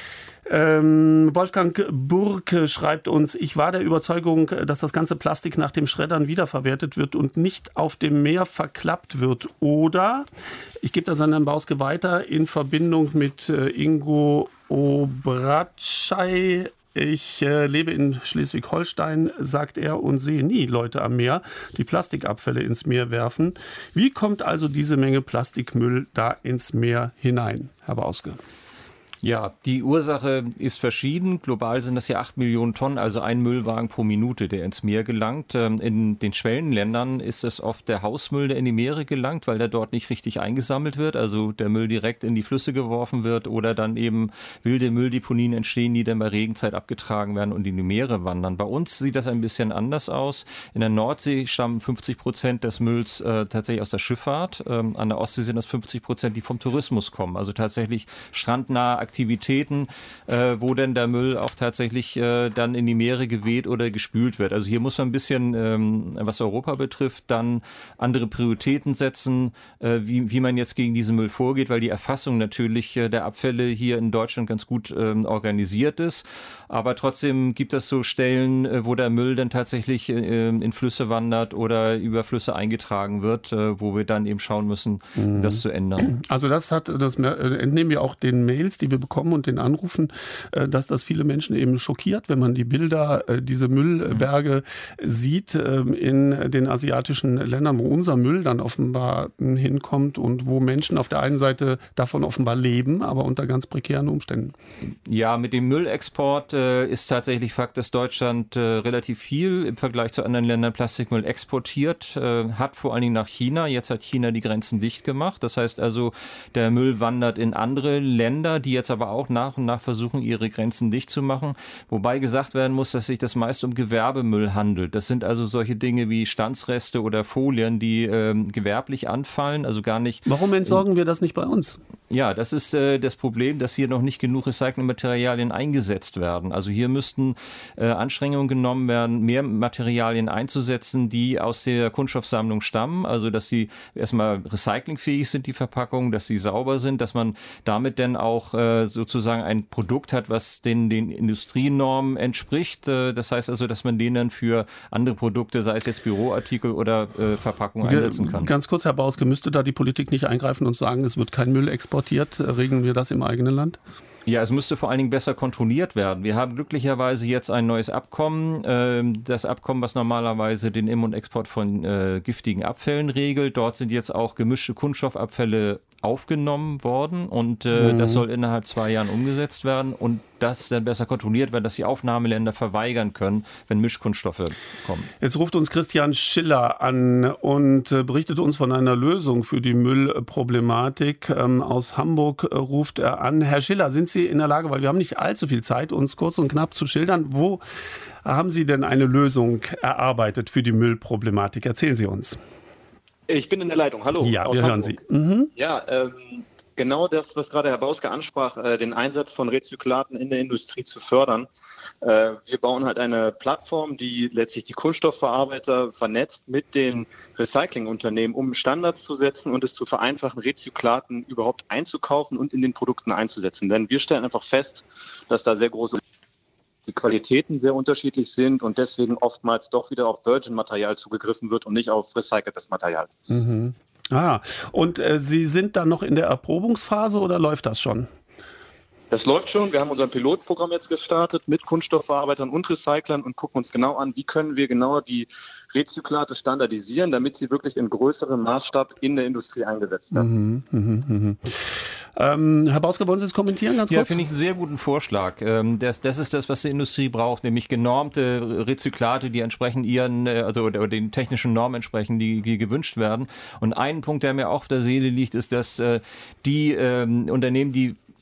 Ähm, Wolfgang Burke schreibt uns, ich war der Überzeugung, dass das ganze Plastik nach dem Schreddern wiederverwertet wird und nicht auf dem Meer verklappt wird. Oder, ich gebe das an Herrn Bauske weiter, in Verbindung mit äh, Ingo Obratschei. Ich äh, lebe in Schleswig-Holstein, sagt er, und sehe nie Leute am Meer, die Plastikabfälle ins Meer werfen. Wie kommt also diese Menge Plastikmüll da ins Meer hinein, Herr Bauske? Ja, die Ursache ist verschieden. Global sind das ja acht Millionen Tonnen, also ein Müllwagen pro Minute, der ins Meer gelangt. In den Schwellenländern ist es oft der Hausmüll, der in die Meere gelangt, weil der dort nicht richtig eingesammelt wird. Also der Müll direkt in die Flüsse geworfen wird oder dann eben wilde Mülldeponien entstehen, die dann bei Regenzeit abgetragen werden und in die Meere wandern. Bei uns sieht das ein bisschen anders aus. In der Nordsee stammen fünfzig Prozent des Mülls äh, tatsächlich aus der Schifffahrt. Ähm, an der Ostsee sind das fünfzig Prozent, die vom Tourismus kommen. Also tatsächlich strandnahe Aktivitäten, äh, wo denn der Müll auch tatsächlich äh, dann in die Meere geweht oder gespült wird. Also hier muss man ein bisschen, ähm, was Europa betrifft, dann andere Prioritäten setzen, äh, wie, wie man jetzt gegen diesen Müll vorgeht, weil die Erfassung natürlich äh, der Abfälle hier in Deutschland ganz gut ähm, organisiert ist. Aber trotzdem gibt es so Stellen, äh, wo der Müll dann tatsächlich äh, in Flüsse wandert oder über Flüsse eingetragen wird, äh, wo wir dann eben schauen müssen, mhm. das zu ändern. Also das hat, das entnehmen wir auch den Mails, die wir bekommen und den Anrufen, dass das viele Menschen eben schockiert, wenn man die Bilder, diese Müllberge mhm. sieht in den asiatischen Ländern, wo unser Müll dann offenbar hinkommt und wo Menschen auf der einen Seite davon offenbar leben, aber unter ganz prekären Umständen. Ja, mit dem Müllexport äh, ist tatsächlich Fakt, dass Deutschland äh, relativ viel im Vergleich zu anderen Ländern Plastikmüll exportiert, äh, hat vor allen Dingen nach China. Jetzt hat China die Grenzen dicht gemacht. Das heißt also, der Müll wandert in andere Länder, die jetzt aber auch nach und nach versuchen, ihre Grenzen dicht zu machen. Wobei gesagt werden muss, dass sich das meist um Gewerbemüll handelt. Das sind also solche Dinge wie Standsreste oder Folien, die äh, gewerblich anfallen, also gar nicht. Warum entsorgen äh, wir das nicht bei uns? Ja, das ist äh, das Problem, dass hier noch nicht genug Recyclingmaterialien eingesetzt werden. Also hier müssten äh, Anstrengungen genommen werden, mehr Materialien einzusetzen, die aus der Kunststoffsammlung stammen. Also dass die erstmal recyclingfähig sind, die Verpackungen, dass sie sauber sind, dass man damit dann auch äh, sozusagen ein Produkt hat, was den, den Industrienormen entspricht. Äh, das heißt also, dass man den dann für andere Produkte, sei es jetzt Büroartikel oder äh, Verpackungen einsetzen kann. Ganz kurz, Herr Bauske, müsste da die Politik nicht eingreifen und sagen, es wird kein Müll exportiert? Regeln wir das im eigenen Land? Ja, es müsste vor allen Dingen besser kontrolliert werden. Wir haben glücklicherweise jetzt ein neues Abkommen. Das Abkommen, was normalerweise den Im- und Export von äh, giftigen Abfällen regelt. Dort sind jetzt auch gemischte Kunststoffabfälle aufgenommen worden und äh, mhm. das soll innerhalb zwei Jahren umgesetzt werden und das dann besser kontrolliert werden, dass die Aufnahmeländer verweigern können, wenn Mischkunststoffe kommen. Jetzt ruft uns Christian Schiller an und äh, berichtet uns von einer Lösung für die Müllproblematik. Ähm, aus Hamburg äh, ruft er an. Herr Schiller, sind Sie in der Lage, weil wir haben nicht allzu viel Zeit, uns kurz und knapp zu schildern, wo haben Sie denn eine Lösung erarbeitet für die Müllproblematik? Erzählen Sie uns. Ich bin in der Leitung. Hallo. Ja, aus wir Hamburg. hören Sie. Mhm. Ja, ähm, genau das, was gerade Herr Bauske ansprach, äh, den Einsatz von Rezyklaten in der Industrie zu fördern. Äh, wir bauen halt eine Plattform, die letztlich die Kunststoffverarbeiter vernetzt mit den Recyclingunternehmen, um Standards zu setzen und es zu vereinfachen, Rezyklaten überhaupt einzukaufen und in den Produkten einzusetzen. Denn wir stellen einfach fest, dass da sehr große die Qualitäten sehr unterschiedlich sind und deswegen oftmals doch wieder auf Virgin-Material zugegriffen wird und nicht auf recyceltes Material. Mhm. Ah, und äh, Sie sind dann noch in der Erprobungsphase oder läuft das schon? Das läuft schon. Wir haben unser Pilotprogramm jetzt gestartet mit Kunststoffverarbeitern und Recyclern und gucken uns genau an, wie können wir genau die Rezyklate standardisieren, damit sie wirklich in größerem Maßstab in der Industrie eingesetzt werden. Mhm, mh, mh. Ähm, Herr Bauske, wollen Sie es kommentieren ganz kurz? Ja, finde ich einen sehr guten Vorschlag. Ähm, das, das ist das, was die Industrie braucht, nämlich genormte Rezyklate, die entsprechend ihren, also oder den technischen Normen entsprechen, die, die gewünscht werden. Und ein Punkt, der mir auch auf der Seele liegt, ist, dass äh, die ähm, Unternehmen, die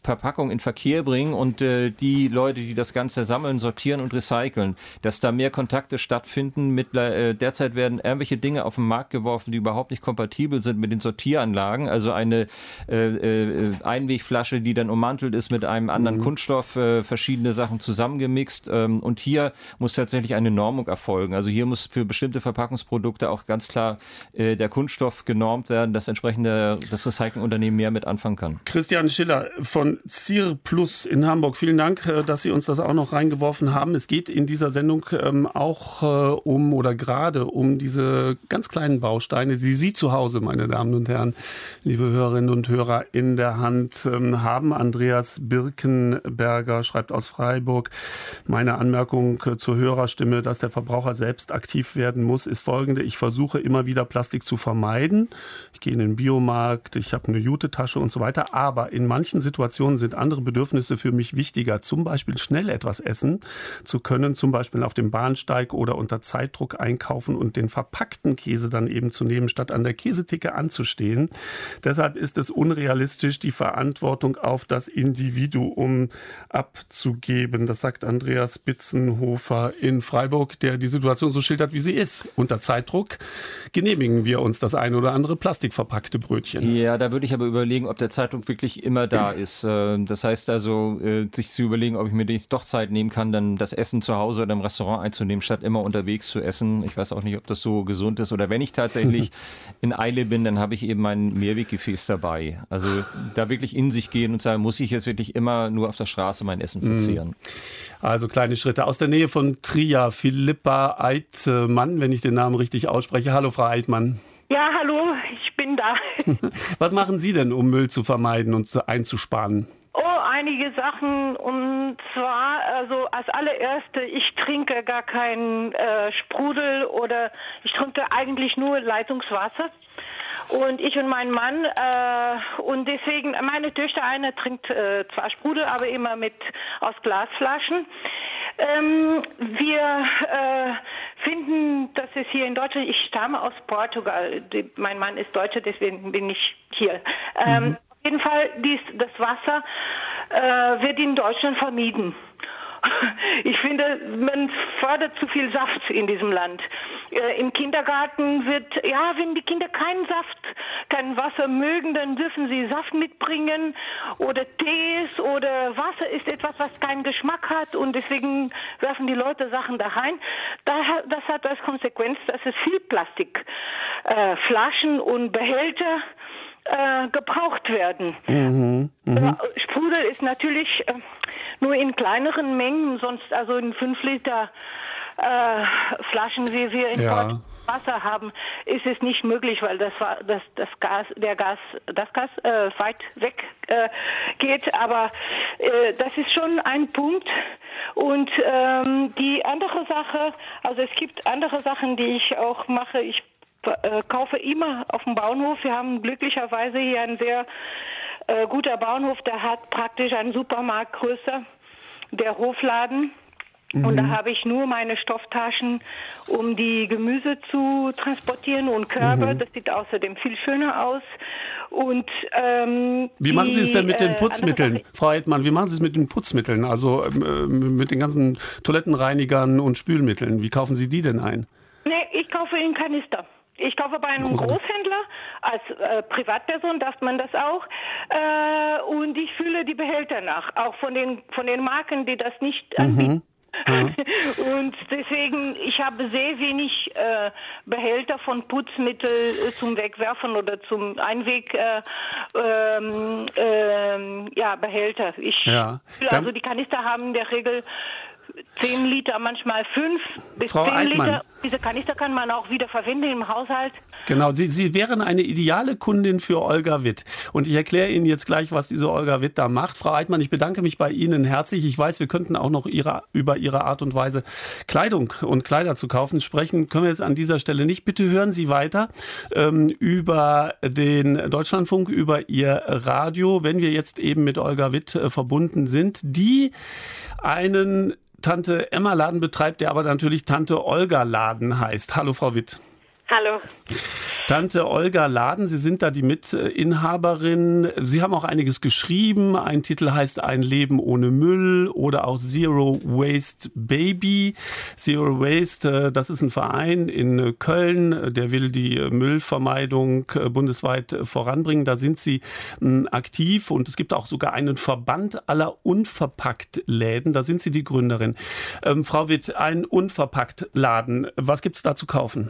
Verpackung in Verkehr bringen und äh, die Leute, die das Ganze sammeln, sortieren und recyceln, dass da mehr Kontakte stattfinden. Mit, äh, derzeit werden irgendwelche Dinge auf den Markt geworfen, die überhaupt nicht kompatibel sind mit den Sortieranlagen. Also eine äh, äh, Einwegflasche, die dann ummantelt ist mit einem anderen mhm. Kunststoff, äh, verschiedene Sachen zusammengemixt. Ähm, und hier muss tatsächlich eine Normung erfolgen. Also hier muss für bestimmte Verpackungsprodukte auch ganz klar äh, der Kunststoff genormt werden, dass entsprechend der, das Recyclingunternehmen mehr mit anfangen kann. Christian Schiller von Zir Plus in Hamburg. Vielen Dank, dass Sie uns das auch noch reingeworfen haben. Es geht in dieser Sendung ähm, auch äh, um oder gerade um diese ganz kleinen Bausteine, die Sie zu Hause, meine Damen und Herren, liebe Hörerinnen und Hörer, in der Hand ähm, haben. Andreas Birkenberger schreibt aus Freiburg: Meine Anmerkung äh, zur Hörerstimme, dass der Verbraucher selbst aktiv werden muss, ist folgende: Ich versuche immer wieder Plastik zu vermeiden. Ich gehe in den Biomarkt, ich habe eine Jute-Tasche und so weiter. Aber in manchen Situationen sind andere Bedürfnisse für mich wichtiger. Zum Beispiel schnell etwas essen zu können, zum Beispiel auf dem Bahnsteig oder unter Zeitdruck einkaufen und den verpackten Käse dann eben zu nehmen, statt an der Käsetheke anzustehen. Deshalb ist es unrealistisch, die Verantwortung auf das Individuum abzugeben. Das sagt Andreas Bitzenhofer in Freiburg, der die Situation so schildert, wie sie ist. Unter Zeitdruck genehmigen wir uns das eine oder andere plastikverpackte Brötchen. Ja, da würde ich aber überlegen, ob der Zeitdruck wirklich immer da ist. Das heißt also, sich zu überlegen, ob ich mir doch Zeit nehmen kann, dann das Essen zu Hause oder im Restaurant einzunehmen, statt immer unterwegs zu essen. Ich weiß auch nicht, ob das so gesund ist. Oder wenn ich tatsächlich in Eile bin, dann habe ich eben mein Mehrweggefäß dabei. Also da wirklich in sich gehen und sagen, muss ich jetzt wirklich immer nur auf der Straße mein Essen verzehren? Also kleine Schritte. Aus der Nähe von Trier, Philippa Eidmann, wenn ich den Namen richtig ausspreche. Hallo, Frau Eidmann. Ja, hallo, ich bin da. Was machen Sie denn, um Müll zu vermeiden und einzusparen? Oh, einige Sachen. Und zwar, also als allererste, ich trinke gar keinen äh, Sprudel oder ich trinke eigentlich nur Leitungswasser. Und ich und mein Mann, äh, und deswegen, meine Töchter, eine trinkt äh, zwar Sprudel, aber immer mit aus Glasflaschen. Ähm, wir äh, finden, dass es hier in Deutschland, ich stamme aus Portugal, die, mein Mann ist Deutscher, deswegen bin ich hier. Ähm, mhm. Auf jeden Fall, dies, das Wasser äh, wird in Deutschland vermieden. Ich finde, man fördert zu viel Saft in diesem Land. Äh, Im Kindergarten wird, ja, wenn die Kinder keinen Saft, kein Wasser mögen, dann dürfen sie Saft mitbringen oder Tees oder Wasser ist etwas, was keinen Geschmack hat und deswegen werfen die Leute Sachen da rein. Das hat als Konsequenz, dass es viel Plastik, äh, Flaschen und Behälter Äh, gebraucht werden. Mhm, mh. Sprudel ist natürlich äh, nur in kleineren Mengen, sonst also in fünf Liter äh, Flaschen, wie wir in ja. Wasser haben, ist es nicht möglich, weil das das das Gas, der Gas, das Gas äh, weit weg äh, geht. Aber äh, das ist schon ein Punkt. Und ähm, die andere Sache, also es gibt andere Sachen, die ich auch mache. Ich äh, kaufe immer auf dem Bauernhof. Wir haben glücklicherweise hier einen sehr äh, guter Bauernhof, der hat praktisch einen Supermarkt größer, der Hofladen. Mhm. Und da habe ich nur meine Stofftaschen, um die Gemüse zu transportieren und Körbe. Mhm. Das sieht außerdem viel schöner aus. Und ähm, wie machen Sie es denn mit den Putzmitteln, äh, Frau Eidmann? Wie machen Sie es mit den Putzmitteln? Also äh, mit den ganzen Toilettenreinigern und Spülmitteln? Wie kaufen Sie die denn ein? Nee, ich kaufe in Kanister. Ich kaufe bei einem Großhändler, als äh, Privatperson darf man das auch, äh, und ich fülle die Behälter nach, auch von den von den Marken, die das nicht anbieten. Mhm. Ja. Und deswegen, ich habe sehr wenig äh, Behälter von Putzmittel äh, zum Wegwerfen oder zum Einweg äh, ähm, ähm, ja, Behälter. Ich, ja. Also die Kanister haben in der Regel zehn Liter, manchmal fünf bis Frau zehn Eidmann. Liter. Diese Kanister kann man auch wieder verwenden im Haushalt. Genau, Sie, Sie wären eine ideale Kundin für Olga Witt. Und ich erkläre Ihnen jetzt gleich, was diese Olga Witt da macht. Frau Eidmann, ich bedanke mich bei Ihnen herzlich. Ich weiß, wir könnten auch noch ihre, über Ihre Art und Weise, Kleidung und Kleider zu kaufen, sprechen. Können wir jetzt an dieser Stelle nicht. Bitte hören Sie weiter ähm, über den Deutschlandfunk, über Ihr Radio, wenn wir jetzt eben mit Olga Witt äh, verbunden sind, die einen Tante Emma Laden betreibt, der aber natürlich Tante Olga Laden heißt. Hallo, Frau Witt. Hallo. Tante Olga Laden, Sie sind da die Mitinhaberin. Sie haben auch einiges geschrieben. Ein Titel heißt Ein Leben ohne Müll oder auch Zero Waste Baby. Zero Waste, das ist ein Verein in Köln, der will die Müllvermeidung bundesweit voranbringen. Da sind Sie aktiv und es gibt auch sogar einen Verband aller Unverpackt-Läden. Da sind Sie die Gründerin. Ähm, Frau Witt, ein Unverpackt-Laden. Was gibt es da zu kaufen?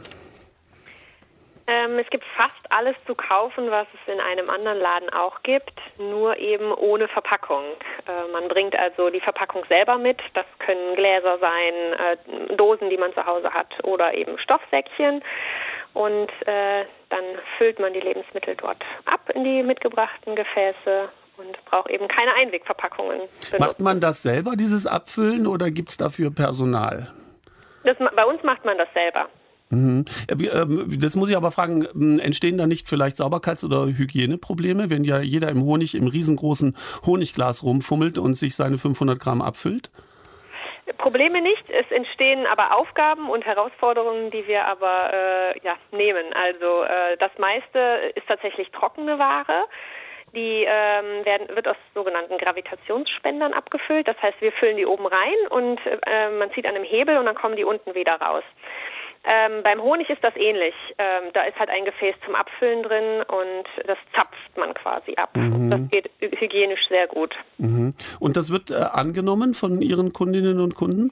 Ähm, es gibt fast alles zu kaufen, was es in einem anderen Laden auch gibt, nur eben ohne Verpackung. Äh, man bringt also die Verpackung selber mit. Das können Gläser sein, äh, Dosen, die man zu Hause hat oder eben Stoffsäckchen. Und äh, dann füllt man die Lebensmittel dort ab in die mitgebrachten Gefäße und braucht eben keine Einwegverpackungen benutzen. Macht man das selber, dieses Abfüllen, oder gibt es dafür Personal? Das, bei uns macht man das selber. Mhm. Das muss ich aber fragen, entstehen da nicht vielleicht Sauberkeits- oder Hygieneprobleme, wenn ja jeder im Honig im riesengroßen Honigglas rumfummelt und sich seine fünfhundert Gramm abfüllt? Probleme nicht, es entstehen aber Aufgaben und Herausforderungen, die wir aber äh, ja, nehmen. Also äh, das meiste ist tatsächlich trockene Ware. Die ähm, werden, wird aus sogenannten Gravitationsspendern abgefüllt. Das heißt, wir füllen die oben rein und äh, man zieht an einem Hebel und dann kommen die unten wieder raus. Ähm, beim Honig ist das ähnlich. Ähm, da ist halt ein Gefäß zum Abfüllen drin und das zapft man quasi ab. Mhm. Das geht hygienisch sehr gut. Mhm. Und das wird äh, angenommen von Ihren Kundinnen und Kunden?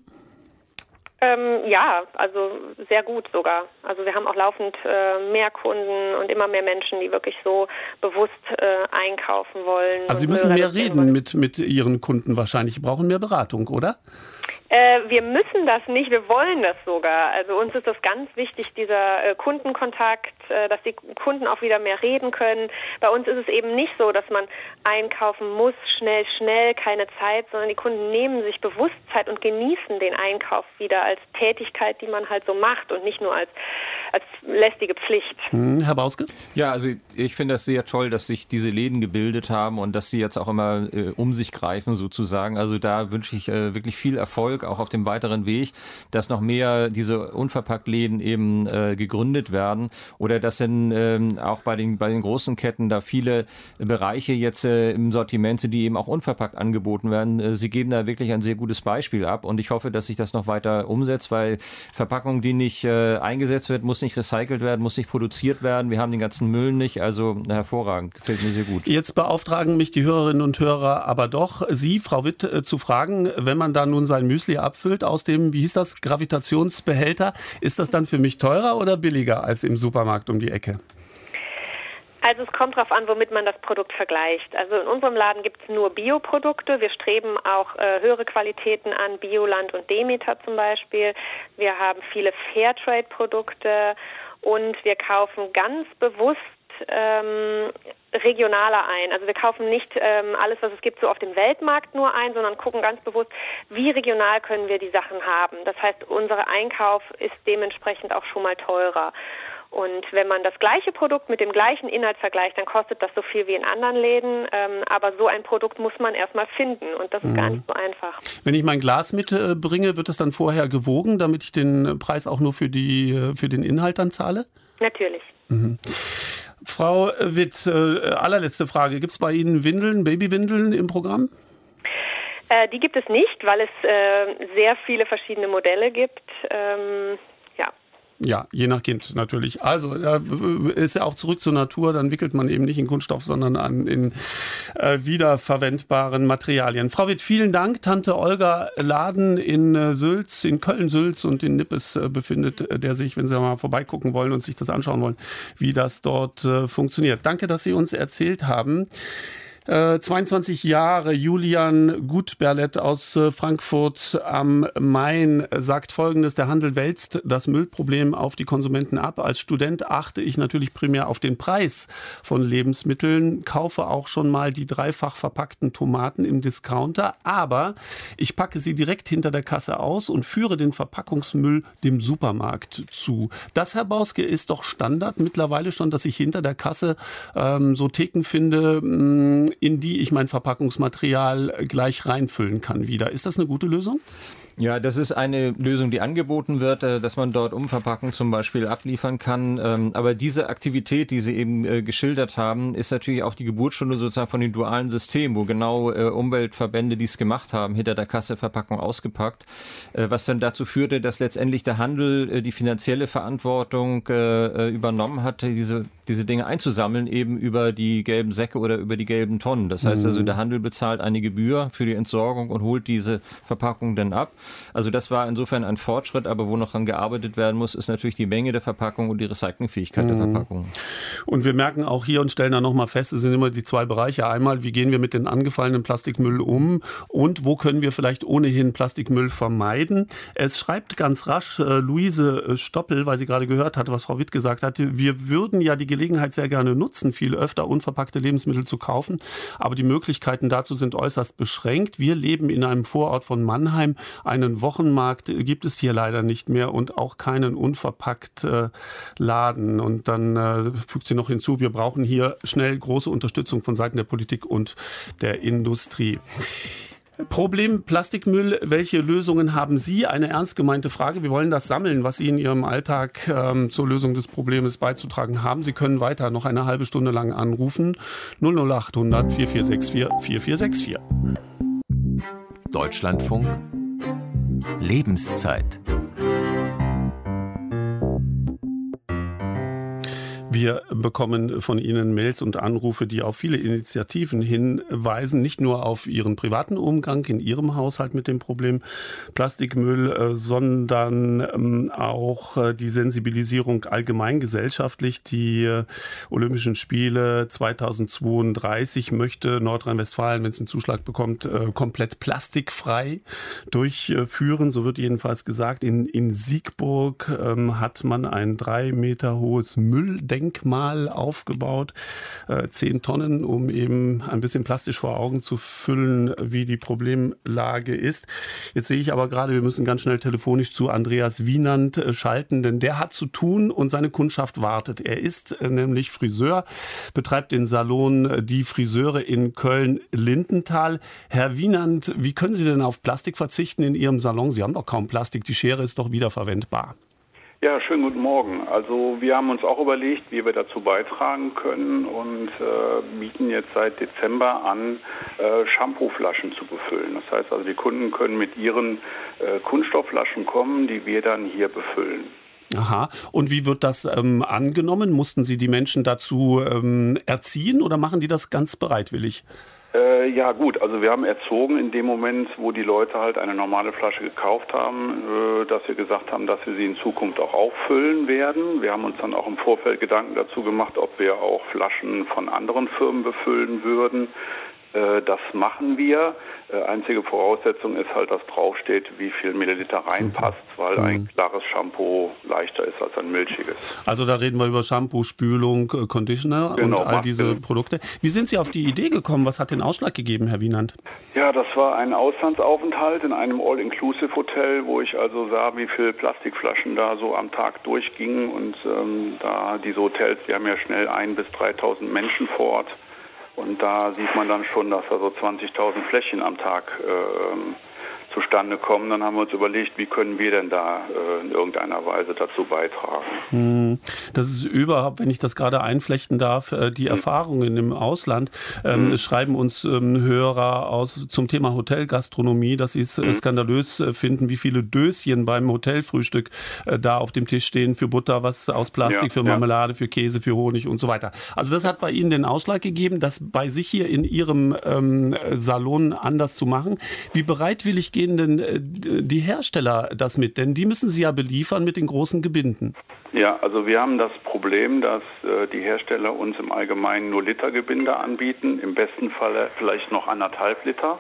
Ähm, ja, also sehr gut sogar. Also wir haben auch laufend äh, mehr Kunden und immer mehr Menschen, die wirklich so bewusst äh, einkaufen wollen. Also Sie müssen mehr reden mit, mit Ihren Kunden wahrscheinlich. Sie brauchen mehr Beratung, oder? Äh, wir müssen das nicht, wir wollen das sogar. Also uns ist das ganz wichtig, dieser äh, Kundenkontakt, äh, dass die Kunden auch wieder mehr reden können. Bei uns ist es eben nicht so, dass man einkaufen muss, schnell, schnell, keine Zeit, sondern die Kunden nehmen sich bewusst Zeit und genießen den Einkauf wieder als Tätigkeit, die man halt so macht und nicht nur als, als lästige Pflicht. Hm, Herr Bauske? Ja, also ich finde das sehr toll, dass sich diese Läden gebildet haben und dass sie jetzt auch immer äh, um sich greifen sozusagen. Also da wünsche ich äh, wirklich viel Erfolg, auch auf dem weiteren Weg, dass noch mehr diese Unverpackt-Läden eben äh, gegründet werden oder dass dann ähm, auch bei den, bei den großen Ketten da viele Bereiche jetzt äh, im Sortiment sind, die eben auch unverpackt angeboten werden. Äh, sie geben da wirklich ein sehr gutes Beispiel ab und ich hoffe, dass sich das noch weiter umsetzt, weil Verpackung, die nicht äh, eingesetzt wird, muss nicht recycelt werden, muss nicht produziert werden. Wir haben den ganzen Müll nicht, also hervorragend, gefällt mir sehr gut. Jetzt beauftragen mich die Hörerinnen und Hörer aber doch, Sie, Frau Witt, äh, zu fragen, wenn man da nun sein Müsli abfüllt aus dem, wie hieß das, Gravitationsbehälter, ist das dann für mich teurer oder billiger als im Supermarkt um die Ecke? Also es kommt darauf an, womit man das Produkt vergleicht. Also in unserem Laden gibt es nur Bioprodukte. Wir streben auch äh, höhere Qualitäten an, Bioland und Demeter zum Beispiel. Wir haben viele Fairtrade-Produkte und wir kaufen ganz bewusst ähm, regionaler ein. Also wir kaufen nicht ähm, alles, was es gibt, so auf dem Weltmarkt nur ein, sondern gucken ganz bewusst, wie regional können wir die Sachen haben. Das heißt, unser Einkauf ist dementsprechend auch schon mal teurer. Und wenn man das gleiche Produkt mit dem gleichen Inhalt vergleicht, dann kostet das so viel wie in anderen Läden. Ähm, aber so ein Produkt muss man erstmal finden und das ist mhm. gar nicht so einfach. Wenn ich mein Glas mitbringe, wird es dann vorher gewogen, damit ich den Preis auch nur für, die, für den Inhalt dann zahle? Natürlich. Mhm. Frau Witt, äh, allerletzte Frage. Gibt es bei Ihnen Windeln, Babywindeln im Programm? Äh, die gibt es nicht, weil es äh, sehr viele verschiedene Modelle gibt. Ähm, ja. Ja, je nach Kind natürlich. Also äh, ist ja auch zurück zur Natur, dann wickelt man eben nicht in Kunststoff, sondern an, in äh, wiederverwendbaren Materialien. Frau Witt, vielen Dank. Tante Olga Laden in äh, Sülz, in Köln-Sülz und in Nippes äh, befindet, äh, der sich, wenn Sie mal vorbeigucken wollen und sich das anschauen wollen, wie das dort äh, funktioniert. Danke, dass Sie uns erzählt haben. Äh, zweiundzwanzig Jahre, Julian Gutberlet aus äh, Frankfurt am Main sagt Folgendes: Der Handel wälzt das Müllproblem auf die Konsumenten ab. Als Student achte ich natürlich primär auf den Preis von Lebensmitteln, kaufe auch schon mal die dreifach verpackten Tomaten im Discounter, aber ich packe sie direkt hinter der Kasse aus und führe den Verpackungsmüll dem Supermarkt zu. Das, Herr Bauske, ist doch Standard mittlerweile schon, dass ich hinter der Kasse ähm, so Theken finde, mh, in die ich mein Verpackungsmaterial gleich reinfüllen kann wieder. Ist das eine gute Lösung? Ja, das ist eine Lösung, die angeboten wird, dass man dort Umverpackung zum Beispiel abliefern kann. Aber diese Aktivität, die Sie eben geschildert haben, ist natürlich auch die Geburtsstunde sozusagen von dem dualen System, wo genau Umweltverbände, die es gemacht haben, hinter der Kasse Verpackung ausgepackt, was dann dazu führte, dass letztendlich der Handel die finanzielle Verantwortung übernommen hat, diese diese Dinge einzusammeln, eben über die gelben Säcke oder über die gelben Tonnen. Das heißt also, der Handel bezahlt eine Gebühr für die Entsorgung und holt diese Verpackung dann ab. Also das war insofern ein Fortschritt, aber wo noch dran gearbeitet werden muss, ist natürlich die Menge der Verpackung und die Recyclingfähigkeit mhm. der Verpackung. Und wir merken auch hier und stellen da nochmal fest, es sind immer die zwei Bereiche. Einmal, wie gehen wir mit den angefallenen Plastikmüll um und wo können wir vielleicht ohnehin Plastikmüll vermeiden. Es schreibt ganz rasch äh, Luise Stoppel, weil sie gerade gehört hat, was Frau Witt gesagt hatte, wir würden ja die Gelegenheit sehr gerne nutzen, viel öfter unverpackte Lebensmittel zu kaufen, aber die Möglichkeiten dazu sind äußerst beschränkt. Wir leben in einem Vorort von Mannheim. Einen Wochenmarkt gibt es hier leider nicht mehr und auch keinen unverpackt äh, Laden. Und dann äh, fügt sie noch hinzu, wir brauchen hier schnell große Unterstützung von Seiten der Politik und der Industrie. Problem Plastikmüll, welche Lösungen haben Sie? Eine ernst gemeinte Frage. Wir wollen das sammeln, was Sie in Ihrem Alltag ähm, zur Lösung des Problems beizutragen haben. Sie können weiter noch eine halbe Stunde lang anrufen. null null acht hundert vier vier sechs vier vier vier sechs vier. Deutschlandfunk Lebenszeit. Wir bekommen von Ihnen Mails und Anrufe, die auf viele Initiativen hinweisen, nicht nur auf Ihren privaten Umgang in Ihrem Haushalt mit dem Problem Plastikmüll, sondern auch die Sensibilisierung allgemein gesellschaftlich. Die Olympischen Spiele zweitausendzweiunddreißig möchte Nordrhein-Westfalen, wenn es einen Zuschlag bekommt, komplett plastikfrei durchführen. So wird jedenfalls gesagt. In, in Siegburg ähm, hat man ein drei Meter hohes Mülldenkmal Denkmal aufgebaut, äh, zehn Tonnen, um eben ein bisschen plastisch vor Augen zu füllen, wie die Problemlage ist. Jetzt sehe ich aber gerade, wir müssen ganz schnell telefonisch zu Andreas Wienand äh, schalten, denn der hat zu tun und seine Kundschaft wartet. Er ist äh, nämlich Friseur, betreibt den Salon äh, Die Friseure in Köln-Lindenthal. Herr Wienand, wie können Sie denn auf Plastik verzichten in Ihrem Salon? Sie haben doch kaum Plastik, die Schere ist doch wiederverwendbar. Ja, schönen guten Morgen. Also wir haben uns auch überlegt, wie wir dazu beitragen können und äh, bieten jetzt seit Dezember an, äh, Shampooflaschen zu befüllen. Das heißt also, die Kunden können mit ihren äh, Kunststoffflaschen kommen, die wir dann hier befüllen. Aha. Und wie wird das ähm, angenommen? Mussten Sie die Menschen dazu ähm, erziehen oder machen die das ganz bereitwillig? Äh, ja gut, also wir haben erzogen in dem Moment, wo die Leute halt eine normale Flasche gekauft haben, äh, dass wir gesagt haben, dass wir sie in Zukunft auch auffüllen werden. Wir haben uns dann auch im Vorfeld Gedanken dazu gemacht, ob wir auch Flaschen von anderen Firmen befüllen würden. Äh, das machen wir. Äh, einzige Voraussetzung ist halt, dass draufsteht, wie viel Milliliter reinpasst, weil mhm. ein klares Shampoo leichter ist als ein milchiges. Also da reden wir über Shampoo, Spülung, Conditioner genau, und all diese Masken. Produkte. Wie sind Sie auf die Idee gekommen? Was hat den Ausschlag gegeben, Herr Wienand? Ja, das war ein Auslandsaufenthalt in einem All-Inclusive-Hotel, wo ich also sah, wie viele Plastikflaschen da so am Tag durchgingen. Und ähm, da diese Hotels, die haben ja schnell ein bis dreitausend Menschen vor Ort. Und da sieht man dann schon, dass da so zwanzigtausend Fläschchen am Tag äh, zustande kommen. Dann haben wir uns überlegt, wie können wir denn da äh, in irgendeiner Weise dazu beitragen. Das ist überhaupt, wenn ich das gerade einflechten darf, die hm. Erfahrungen im Ausland. Ähm, hm. Es schreiben uns ähm, Hörer aus zum Thema Hotelgastronomie, dass sie es hm. skandalös finden, wie viele Döschen beim Hotelfrühstück äh, da auf dem Tisch stehen für Butter, was aus Plastik, ja, für Marmelade, ja. für Käse, für Honig und so weiter. Also das hat bei Ihnen den Ausschlag gegeben, das bei sich hier in Ihrem ähm, Salon anders zu machen. Wie bereitwillig gehen denn die Hersteller das mit? Denn die müssen Sie ja beliefern mit den großen Gebinden. Ja, also wir haben das Problem, dass äh, die Hersteller uns im Allgemeinen nur Litergebinde anbieten, im besten Falle vielleicht noch anderthalb Liter.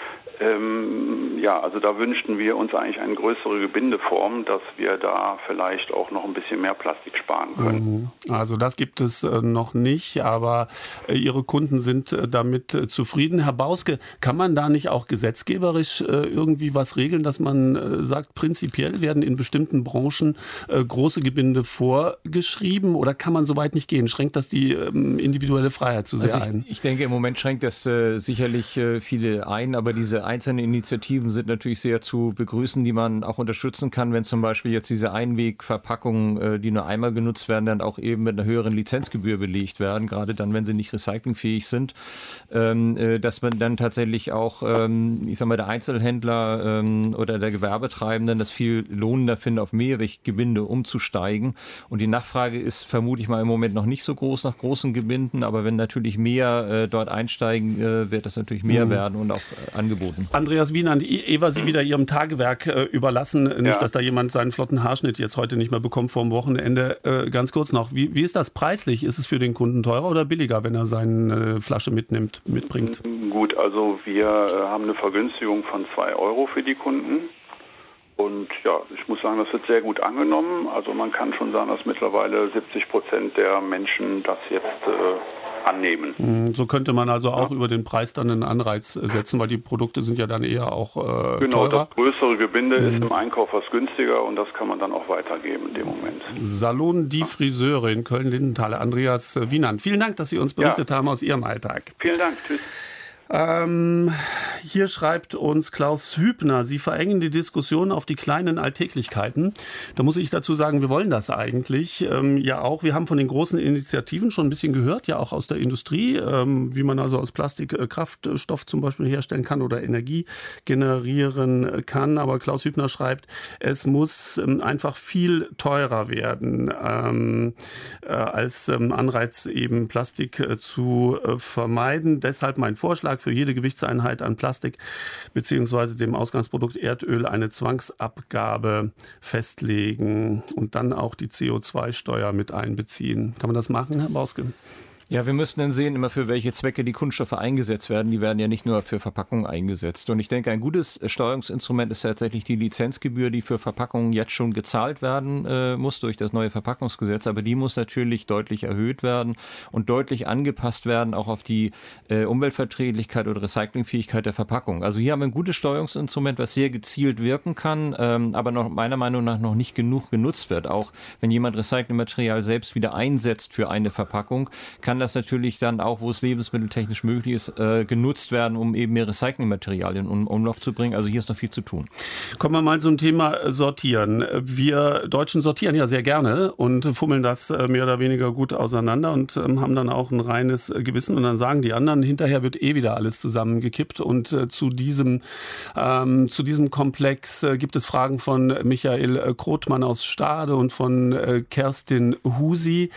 Ähm, ja, also da wünschten wir uns eigentlich eine größere Gebindeform, dass wir da vielleicht auch noch ein bisschen mehr Plastik sparen können. Also das gibt es äh, noch nicht, aber äh, Ihre Kunden sind äh, damit äh, zufrieden. Herr Bauske, kann man da nicht auch gesetzgeberisch äh, irgendwie was regeln, dass man äh, sagt, prinzipiell werden in bestimmten Branchen äh, große Gebinde vorgeschrieben oder kann man so weit nicht gehen? Schränkt das die ähm, individuelle Freiheit zu sehr also ich, ein? Ich denke, im Moment schränkt das äh, sicherlich äh, viele ein, aber diese einzelne Initiativen sind natürlich sehr zu begrüßen, die man auch unterstützen kann, wenn zum Beispiel jetzt diese Einwegverpackungen, die nur einmal genutzt werden, dann auch eben mit einer höheren Lizenzgebühr belegt werden, gerade dann, wenn sie nicht recyclingfähig sind, dass man dann tatsächlich auch, ich sag mal, der Einzelhändler oder der Gewerbetreibenden das viel lohnender findet, auf Mehrweggebinde umzusteigen. Und die Nachfrage ist vermutlich mal im Moment noch nicht so groß nach großen Gebinden, aber wenn natürlich mehr äh, dort einsteigen, äh, wird das natürlich mehr mhm. werden und auch äh, angeboten. Andreas Wienand, Eva, Sie wieder Ihrem Tagewerk äh, überlassen. Nicht, ja. dass da jemand seinen flotten Haarschnitt jetzt heute nicht mehr bekommt vor dem Wochenende. Äh, ganz kurz noch, wie, wie ist das preislich? Ist es für den Kunden teurer oder billiger, wenn er seine äh, Flasche mitnimmt, mitbringt? Gut, also wir äh, haben eine Vergünstigung von zwei Euro für die Kunden. Und ja, ich muss sagen, das wird sehr gut angenommen. Also man kann schon sagen, dass mittlerweile siebzig Prozent der Menschen das jetzt äh, annehmen. So könnte man also auch ja. über den Preis dann einen Anreiz setzen, weil die Produkte sind ja dann eher auch äh, genau, teurer. Das größere Gebinde mhm. ist im Einkauf was günstiger und das kann man dann auch weitergeben in dem Moment. Salon Die Friseure in Köln-Lindenthaler, Andreas Wienand. Vielen Dank, dass Sie uns berichtet ja. haben aus Ihrem Alltag. Vielen Dank, tschüss. Ähm, hier schreibt uns Klaus Hübner, Sie verengen die Diskussion auf die kleinen Alltäglichkeiten. Da muss ich dazu sagen, wir wollen das eigentlich ähm, ja auch. Wir haben von den großen Initiativen schon ein bisschen gehört, ja auch aus der Industrie, ähm, wie man also aus Plastik äh, Kraftstoff zum Beispiel herstellen kann oder Energie generieren kann. Aber Klaus Hübner schreibt, es muss ähm, einfach viel teurer werden, ähm, äh, als ähm, Anreiz eben Plastik äh, zu äh, vermeiden. Deshalb mein Vorschlag: für jede Gewichtseinheit an Plastik bzw. dem Ausgangsprodukt Erdöl eine Zwangsabgabe festlegen und dann auch die C O zwei Steuer mit einbeziehen. Kann man das machen, Herr Bauske? Ja, wir müssen dann sehen, immer für welche Zwecke die Kunststoffe eingesetzt werden. Die werden ja nicht nur für Verpackungen eingesetzt. Und ich denke, ein gutes Steuerungsinstrument ist tatsächlich die Lizenzgebühr, die für Verpackungen jetzt schon gezahlt werden äh, muss durch das neue Verpackungsgesetz. Aber die muss natürlich deutlich erhöht werden und deutlich angepasst werden, auch auf die äh, Umweltverträglichkeit oder Recyclingfähigkeit der Verpackung. Also hier haben wir ein gutes Steuerungsinstrument, was sehr gezielt wirken kann, ähm, aber noch meiner Meinung nach noch nicht genug genutzt wird. Auch wenn jemand Recyclingmaterial selbst wieder einsetzt für eine Verpackung, kann das natürlich dann auch, wo es lebensmitteltechnisch möglich ist, äh, genutzt werden, um eben mehr Recyclingmaterialien in Umlauf zu bringen. Also hier ist noch viel zu tun. Kommen wir mal zum Thema Sortieren. Wir Deutschen sortieren ja sehr gerne und fummeln das mehr oder weniger gut auseinander und ähm, haben dann auch ein reines Gewissen. Und dann sagen die anderen, hinterher wird eh wieder alles zusammengekippt. Und äh, zu diesem ähm, zu diesem Komplex äh, gibt es Fragen von Michael Krothmann aus Stade und von äh, Kerstin Husi.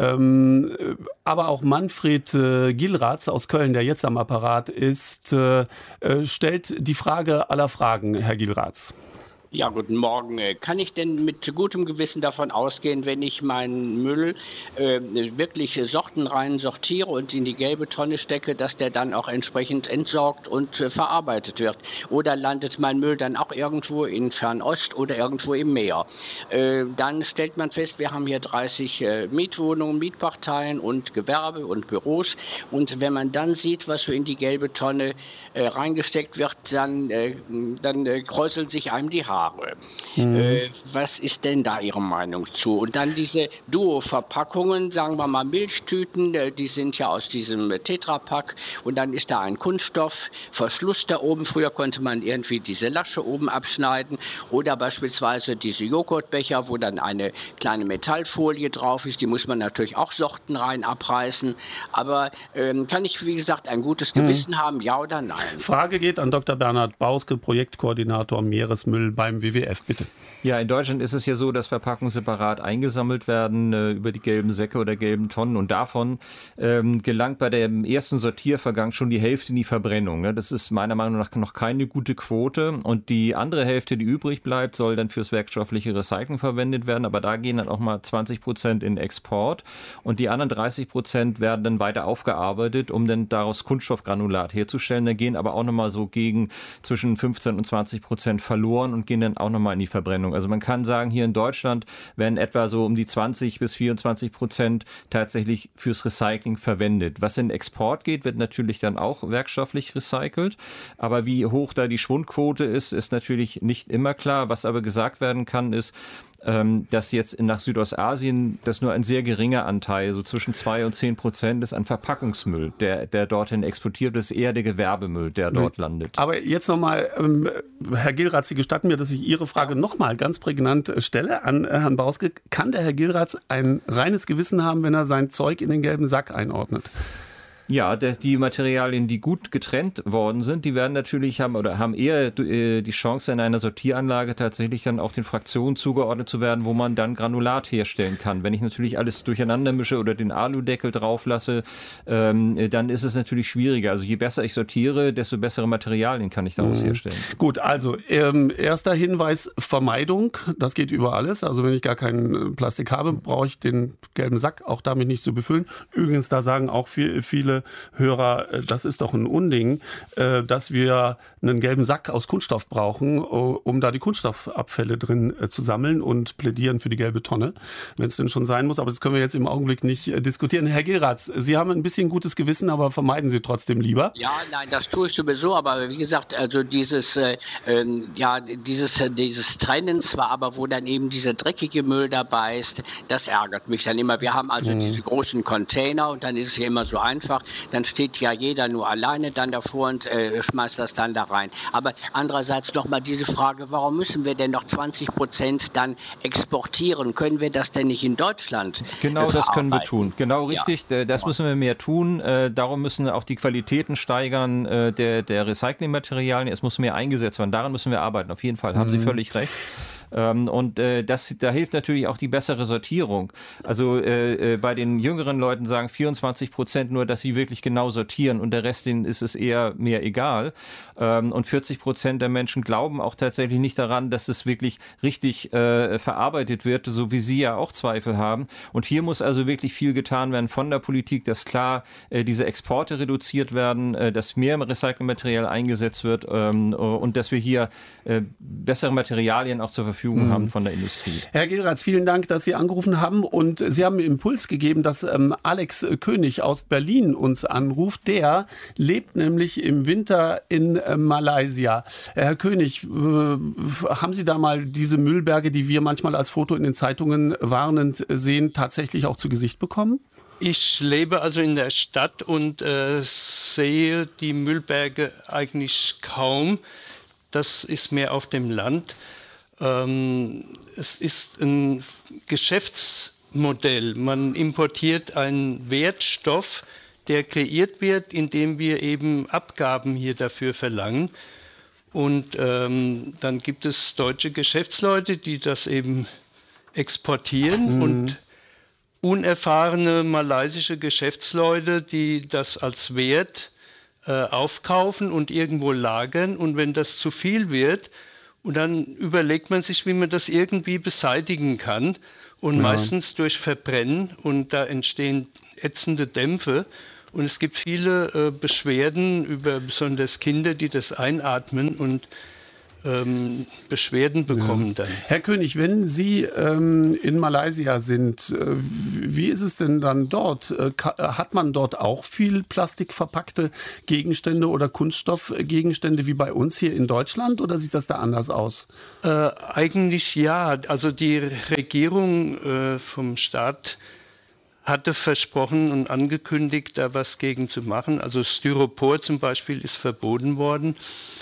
Ähm, aber auch Manfred äh, Gilratz aus Köln, der jetzt am Apparat ist, äh, äh, stellt die Frage aller Fragen, Herr Gilratz. Ja, guten Morgen. Kann ich denn mit gutem Gewissen davon ausgehen, wenn ich meinen Müll äh, wirklich sortenrein sortiere und in die gelbe Tonne stecke, dass der dann auch entsprechend entsorgt und äh, verarbeitet wird? Oder landet mein Müll dann auch irgendwo in Fernost oder irgendwo im Meer? Äh, dann stellt man fest, wir haben hier dreißig äh, Mietwohnungen, Mietparteien und Gewerbe und Büros. Und wenn man dann sieht, was so in die gelbe Tonne äh, reingesteckt wird, dann, äh, dann äh, kräuseln sich einem die Haare. Mhm. Äh, was ist denn da Ihre Meinung zu? Und dann diese Duo-Verpackungen, sagen wir mal Milchtüten, äh, die sind ja aus diesem Tetrapack und dann ist da ein Kunststoffverschluss da oben. Früher konnte man irgendwie diese Lasche oben abschneiden oder beispielsweise diese Joghurtbecher, wo dann eine kleine Metallfolie drauf ist. Die muss man natürlich auch sortenrein abreißen. Aber ähm, kann ich, wie gesagt, ein gutes Gewissen mhm. haben, ja oder nein? Frage geht an Doktor Bernhard Bauske, Projektkoordinator Meeresmüll beim W W F, bitte. Ja, in Deutschland ist es ja so, dass Verpackungen separat eingesammelt werden äh, über die gelben Säcke oder gelben Tonnen und davon ähm, gelangt bei dem ersten Sortiervergang schon die Hälfte in die Verbrennung. Ne? Das ist meiner Meinung nach noch keine gute Quote und die andere Hälfte, die übrig bleibt, soll dann fürs werkstoffliche Recycling verwendet werden, aber da gehen dann auch mal zwanzig Prozent in Export und die anderen dreißig Prozent werden dann weiter aufgearbeitet, um dann daraus Kunststoffgranulat herzustellen. Da gehen aber auch nochmal so gegen zwischen fünfzehn und zwanzig Prozent verloren und gehen dann auch nochmal in die Verbrennung. Also man kann sagen, hier in Deutschland werden etwa so um die zwanzig bis vierundzwanzig Prozent tatsächlich fürs Recycling verwendet. Was in Export geht, wird natürlich dann auch werkstofflich recycelt. Aber wie hoch da die Schwundquote ist, ist natürlich nicht immer klar. Was aber gesagt werden kann, ist, ähm, dass jetzt nach Südostasien das nur ein sehr geringer Anteil, so zwischen zwei und zehn Prozent ist an Verpackungsmüll, der, der dorthin exportiert, das ist eher der Gewerbemüll, der dort nee. landet. Aber jetzt nochmal, ähm, Herr Gilrath, Sie gestatten mir, dass ich Ihre Frage nochmal ganz prägnant stelle an äh, Herrn Bauske. Kann der Herr Gilrath ein reines Gewissen haben, wenn er sein Zeug in den gelben Sack einordnet? Ja, die Materialien, die gut getrennt worden sind, die werden natürlich haben oder haben eher die Chance, in einer Sortieranlage tatsächlich dann auch den Fraktionen zugeordnet zu werden, wo man dann Granulat herstellen kann. Wenn ich natürlich alles durcheinander mische oder den Aludeckel drauf lasse, ähm, dann ist es natürlich schwieriger. Also je besser ich sortiere, desto bessere Materialien kann ich daraus mhm. herstellen. Gut, also ähm, erster Hinweis, Vermeidung. Das geht über alles. Also wenn ich gar kein Plastik habe, brauche ich den gelben Sack auch damit nicht zu befüllen. Übrigens, da sagen auch viel, viele Hörer, das ist doch ein Unding, dass wir einen gelben Sack aus Kunststoff brauchen, um da die Kunststoffabfälle drin zu sammeln und plädieren für die gelbe Tonne, wenn es denn schon sein muss. Aber das können wir jetzt im Augenblick nicht diskutieren. Herr Gilrath, Sie haben ein bisschen gutes Gewissen, aber vermeiden Sie trotzdem lieber. Ja, nein, das tue ich sowieso. Aber wie gesagt, also dieses, äh, ja, dieses, dieses Trennen zwar, aber wo dann eben dieser dreckige Müll dabei ist, das ärgert mich dann immer. Wir haben also mhm. diese großen Container und dann ist es ja immer so einfach. Dann steht ja jeder nur alleine dann davor und äh, schmeißt das dann da rein. Aber andererseits nochmal diese Frage, warum müssen wir denn noch zwanzig Prozent dann exportieren? Können wir das denn nicht in Deutschland Genau äh, das können wir tun. Genau richtig, ja. das müssen wir mehr tun. Äh, darum müssen auch die Qualitäten steigern äh, der, der Recyclingmaterialien. Es muss mehr eingesetzt werden. Daran müssen wir arbeiten. Auf jeden Fall haben mhm. Sie völlig recht. Ähm, und äh, das, da hilft natürlich auch die bessere Sortierung. Also äh, äh, bei den jüngeren Leuten sagen vierundzwanzig Prozent nur, dass sie wirklich genau sortieren und der Rest, denen ist es eher mehr egal. Ähm, und vierzig Prozent der Menschen glauben auch tatsächlich nicht daran, dass es wirklich richtig äh, verarbeitet wird, so wie sie ja auch Zweifel haben. Und hier muss also wirklich viel getan werden von der Politik, dass klar äh, diese Exporte reduziert werden, äh, dass mehr Recyclingmaterial eingesetzt wird ähm, und dass wir hier äh, bessere Materialien auch zur Verfügung haben von der Industrie. Herr Gilrath, vielen Dank, dass Sie angerufen haben und Sie haben einen Impuls gegeben, dass ähm, Alex König aus Berlin uns anruft. Der lebt nämlich im Winter in äh, Malaysia. Herr König, äh, haben Sie da mal diese Müllberge, die wir manchmal als Foto in den Zeitungen warnend sehen, tatsächlich auch zu Gesicht bekommen? Ich lebe also in der Stadt und äh, sehe die Müllberge eigentlich kaum. Das ist mehr auf dem Land. Es ist ein Geschäftsmodell. Man importiert einen Wertstoff, der kreiert wird, indem wir eben Abgaben hier dafür verlangen. Und ähm, dann gibt es deutsche Geschäftsleute, die das eben exportieren mhm. und unerfahrene malaysische Geschäftsleute, die das als Wert äh, aufkaufen und irgendwo lagern. Und wenn das zu viel wird, und dann überlegt man sich, wie man das irgendwie beseitigen kann. Und ja. meistens durch Verbrennen. Und da entstehen ätzende Dämpfe. Und es gibt viele äh, Beschwerden über besonders Kinder, die das einatmen und ähm, Beschwerden bekommen ja. dann. Herr König, wenn Sie ähm, in Malaysia sind, äh, wie ist es denn dann dort? Äh, hat man dort auch viel plastikverpackte Gegenstände oder Kunststoffgegenstände wie bei uns hier in Deutschland oder sieht das da anders aus? Äh, eigentlich ja. Also die Regierung äh, vom Staat hatte versprochen und angekündigt, da was gegen zu machen. Also Styropor zum Beispiel ist verboten worden.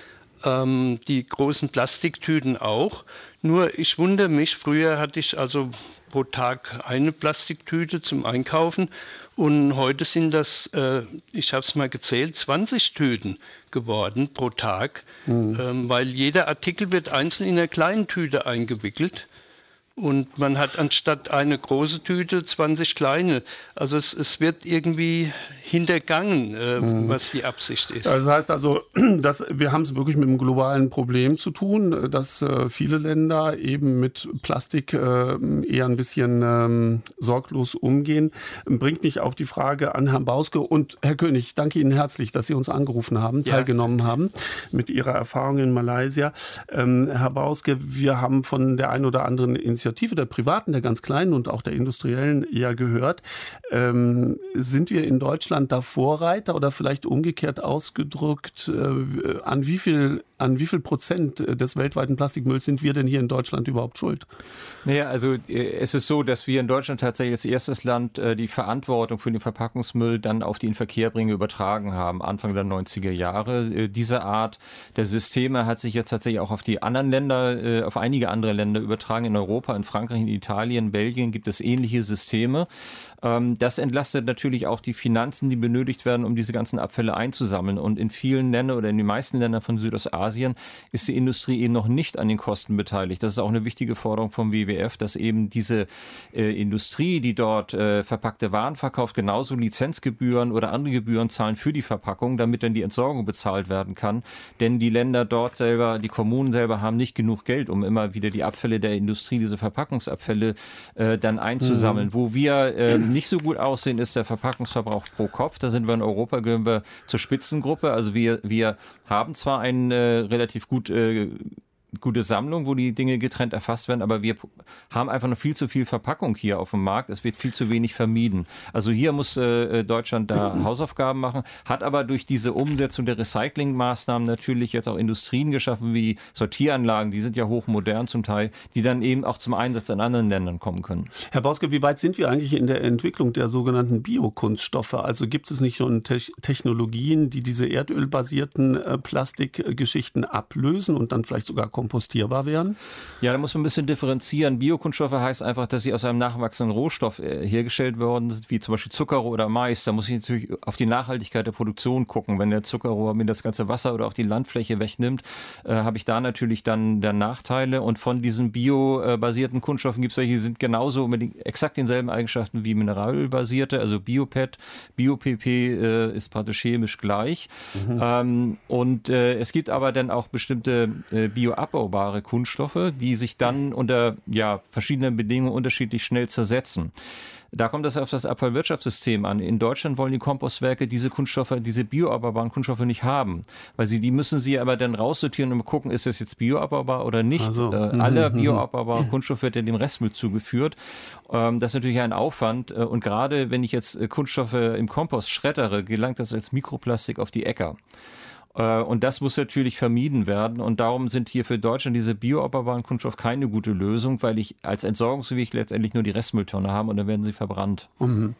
Ähm, die großen Plastiktüten auch. Nur ich wundere mich, früher hatte ich also pro Tag eine Plastiktüte zum Einkaufen und heute sind das, äh, ich habe es mal gezählt, zwanzig Tüten geworden pro Tag, mhm. ähm, weil jeder Artikel wird einzeln in einer kleinen Tüte eingewickelt. Und man hat anstatt eine große Tüte zwanzig kleine. Also es, es wird irgendwie hintergangen, äh, mhm. was die Absicht ist. Das heißt also, dass wir haben es wirklich mit einem globalen Problem zu tun, dass äh, viele Länder eben mit Plastik äh, eher ein bisschen ähm, sorglos umgehen. Bringt mich auf die Frage an Herrn Bauske. Und Herr König, ich danke Ihnen herzlich, dass Sie uns angerufen haben, ja. teilgenommen haben mit Ihrer Erfahrung in Malaysia. Ähm, Herr Bauske, wir haben von der einen oder anderen Initiative Initiative der Privaten, der ganz Kleinen und auch der Industriellen ja gehört. Ähm, sind wir in Deutschland da Vorreiter oder vielleicht umgekehrt ausgedrückt, äh, an wie viel, an wie viel Prozent des weltweiten Plastikmülls sind wir denn hier in Deutschland überhaupt schuld? Naja, also es ist so, dass wir in Deutschland tatsächlich als erstes Land äh, die Verantwortung für den Verpackungsmüll dann auf die Inverkehrbringe übertragen haben, Anfang der neunziger Jahre. Äh, diese Art der Systeme hat sich jetzt tatsächlich auch auf die anderen Länder, äh, auf einige andere Länder übertragen. In Europa, in Frankreich, in Italien, Belgien gibt es ähnliche Systeme. Das entlastet natürlich auch die Finanzen, die benötigt werden, um diese ganzen Abfälle einzusammeln. Und in vielen Ländern oder in den meisten Ländern von Südostasien ist die Industrie eben noch nicht an den Kosten beteiligt. Das ist auch eine wichtige Forderung vom W W F, dass eben diese äh, Industrie, die dort äh, verpackte Waren verkauft, genauso Lizenzgebühren oder andere Gebühren zahlen für die Verpackung, damit dann die Entsorgung bezahlt werden kann. Denn die Länder dort selber, die Kommunen selber haben nicht genug Geld, um immer wieder die Abfälle der Industrie, diese Verpackungsabfälle äh, dann einzusammeln. Mhm. Wo wir äh, nicht so gut aussehen, ist der Verpackungsverbrauch pro Kopf. Da sind wir in Europa, gehören wir zur Spitzengruppe. Also wir, wir haben zwar einen äh, relativ gut äh, gute Sammlung, wo die Dinge getrennt erfasst werden, aber wir haben einfach noch viel zu viel Verpackung hier auf dem Markt. Es wird viel zu wenig vermieden. Also hier muss äh, Deutschland da Hausaufgaben machen, hat aber durch diese Umsetzung der Recyclingmaßnahmen natürlich jetzt auch Industrien geschaffen, wie Sortieranlagen, die sind ja hochmodern zum Teil, die dann eben auch zum Einsatz in anderen Ländern kommen können. Herr Bauske, wie weit sind wir eigentlich in der Entwicklung der sogenannten Biokunststoffe? Also gibt es nicht schon Te- Technologien, die diese erdölbasierten äh, Plastikgeschichten ablösen und dann vielleicht sogar kompostierbar wären? Ja, da muss man ein bisschen differenzieren. Biokunststoffe heißt einfach, dass sie aus einem nachwachsenden Rohstoff äh, hergestellt worden sind, wie zum Beispiel Zuckerrohr oder Mais. Da muss ich natürlich auf die Nachhaltigkeit der Produktion gucken. Wenn der Zuckerrohr mir das ganze Wasser oder auch die Landfläche wegnimmt, äh, habe ich da natürlich dann, dann Nachteile. Und von diesen biobasierten Kunststoffen gibt es welche, die sind genauso mit den, exakt denselben Eigenschaften wie mineralbasierte, also Bio-P E T, Bio-P P äh, ist praktisch chemisch gleich. Mhm. Ähm, und äh, es gibt aber dann auch bestimmte äh, Bio- abbaubare Kunststoffe, die sich dann unter ja, verschiedenen Bedingungen unterschiedlich schnell zersetzen. Da kommt das auf das Abfallwirtschaftssystem an. In Deutschland wollen die Kompostwerke diese Kunststoffe, diese bioabbaubaren Kunststoffe nicht haben, weil sie die müssen sie aber dann raussortieren und gucken, ist das jetzt bioabbaubar oder nicht. Also, äh, mhm, alle bioabbaubaren Kunststoffe wird ja dem Restmüll zugeführt. Ähm, das ist natürlich ein Aufwand äh, und gerade wenn ich jetzt äh, Kunststoffe im Kompost schreddere, gelangt das als Mikroplastik auf die Äcker. Und das muss natürlich vermieden werden. Und darum sind hier für Deutschland diese bioabbaubaren Kunststoffe keine gute Lösung, weil ich als Entsorgungsweg letztendlich nur die Restmülltonne habe und dann werden sie verbrannt.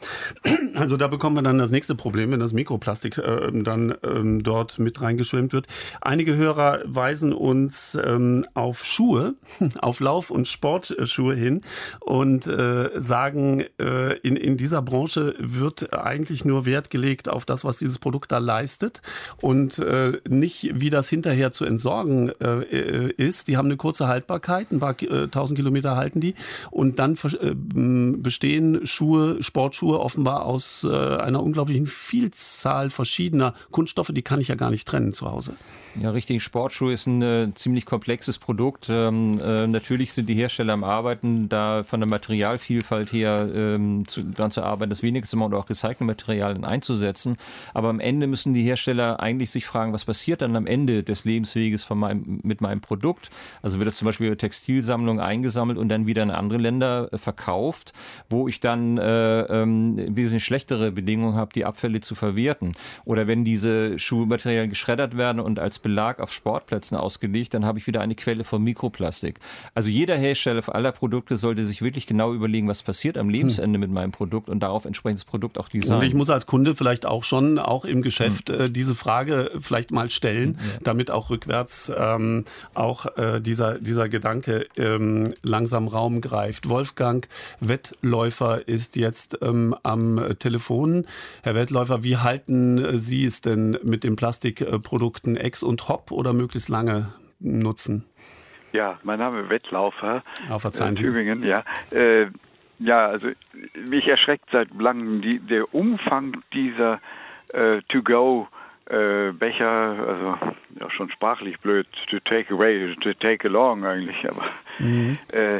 Also da bekommen wir dann das nächste Problem, wenn das Mikroplastik äh, dann ähm, dort mit reingeschwemmt wird. Einige Hörer weisen uns ähm, auf Schuhe, auf Lauf- und Sportschuhe hin und äh, sagen, äh, in, in dieser Branche wird eigentlich nur Wert gelegt auf das, was dieses Produkt da leistet und äh, nicht, wie das hinterher zu entsorgen äh, ist. Die haben eine kurze Haltbarkeit, ein paar äh, tausend Kilometer halten die und dann äh, bestehen Schuhe, Sportschuhe offenbar aus äh, einer unglaublichen Vielzahl verschiedener Kunststoffe, die kann ich ja gar nicht trennen zu Hause. Ja, richtig. Sportschuhe ist ein äh, ziemlich komplexes Produkt. Ähm, äh, natürlich sind die Hersteller am Arbeiten, da von der Materialvielfalt her ähm, zu, daran zu arbeiten, das wenigste Mal oder auch Recyclingmaterialien einzusetzen. Aber am Ende müssen die Hersteller eigentlich sich fragen, was passiert dann am Ende des Lebensweges von meinem, mit meinem Produkt? Also wird das zum Beispiel über Textilsammlungen eingesammelt und dann wieder in andere Länder äh, verkauft, wo ich dann äh, ähm, wesentlich schlechtere Bedingungen habe, die Abfälle zu verwerten. Oder wenn diese Schuhmaterialien geschreddert werden und als Belag auf Sportplätzen ausgelegt, dann habe ich wieder eine Quelle von Mikroplastik. Also jeder Hersteller für aller Produkte sollte sich wirklich genau überlegen, was passiert am Lebensende hm. mit meinem Produkt und darauf entsprechend das Produkt auch designen. Und ich muss als Kunde vielleicht auch schon, auch im Geschäft, hm. äh, diese Frage vielleicht mal stellen, ja. damit auch rückwärts ähm, auch äh, dieser, dieser Gedanke ähm, langsam Raum greift. Wolfgang Wettläufer ist jetzt ähm, am Telefon. Herr Wettläufer, wie halten Sie es denn mit den Plastikprodukten Ex und Hop oder möglichst lange nutzen? Ja, mein Name ist Wettläufer. Oh, verzeihen Sie. Tübingen, ja. Äh, ja, also mich erschreckt seit langem die, der Umfang dieser äh, To-Go äh, Becher, also ja, schon sprachlich blöd, to take away, to take along eigentlich, aber mhm. äh,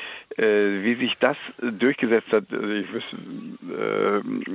äh, wie sich das durchgesetzt hat, also ich wüsste, äh,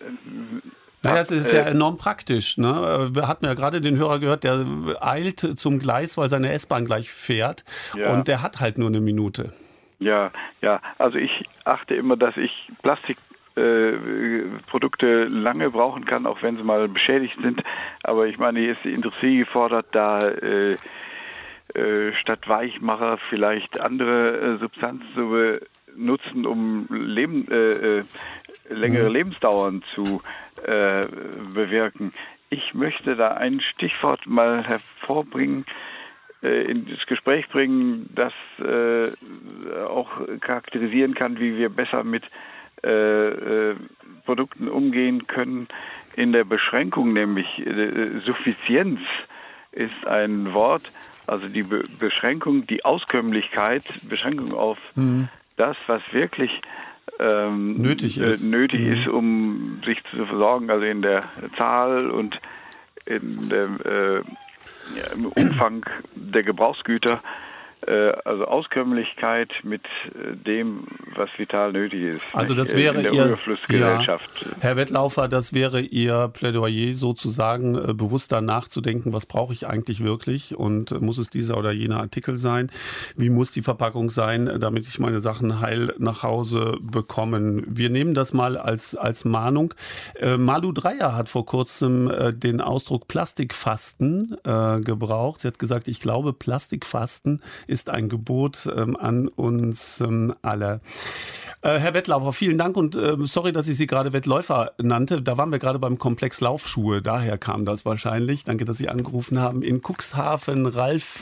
Naja, es ist ja enorm praktisch. Ne? Wir hatten ja gerade den Hörer gehört, der eilt zum Gleis, weil seine S-Bahn gleich fährt. Ja. Und der hat halt nur eine Minute. Ja, ja, also ich achte immer, dass ich Plastikprodukte äh, lange brauchen kann, auch wenn sie mal beschädigt sind. Aber ich meine, hier ist die Industrie gefordert, da äh, äh, statt Weichmacher vielleicht andere äh, Substanzen zu benutzen, um Leben, äh, äh, längere mhm. Lebensdauern zu äh, bewirken. Ich möchte da ein Stichwort mal hervorbringen, ins Gespräch bringen, das äh, auch charakterisieren kann, wie wir besser mit äh, äh, Produkten umgehen können in der Beschränkung, nämlich äh, Suffizienz ist ein Wort, also die Be- Beschränkung, die Auskömmlichkeit, Beschränkung auf mhm. das, was wirklich ähm, nötig ist, äh, nötig mhm. ist, um sich zu versorgen, also in der Zahl und in der äh, Ja, im Umfang der Gebrauchsgüter, äh, also Auskömmlichkeit mit äh, dem, was vital nötig ist. Also das nicht? wäre in der Ihr, Überflussgesellschaft. Ja, Herr Wettlaufer, das wäre Ihr Plädoyer sozusagen, äh, bewusster nachzudenken, was brauche ich eigentlich wirklich und äh, muss es dieser oder jener Artikel sein? Wie muss die Verpackung sein, damit ich meine Sachen heil nach Hause bekomme? Wir nehmen das mal als, als Mahnung. Äh, Malu Dreyer hat vor kurzem äh, den Ausdruck Plastikfasten äh, gebraucht. Sie hat gesagt, ich glaube, Plastikfasten ist ein Gebot ähm, an uns ähm, alle. Äh, Herr Wettlaufer, vielen Dank und äh, sorry, dass ich Sie gerade Wettläufer nannte. Da waren wir gerade beim Komplex Laufschuhe. Daher kam das wahrscheinlich. Danke, dass Sie angerufen haben. In Cuxhaven, Ralf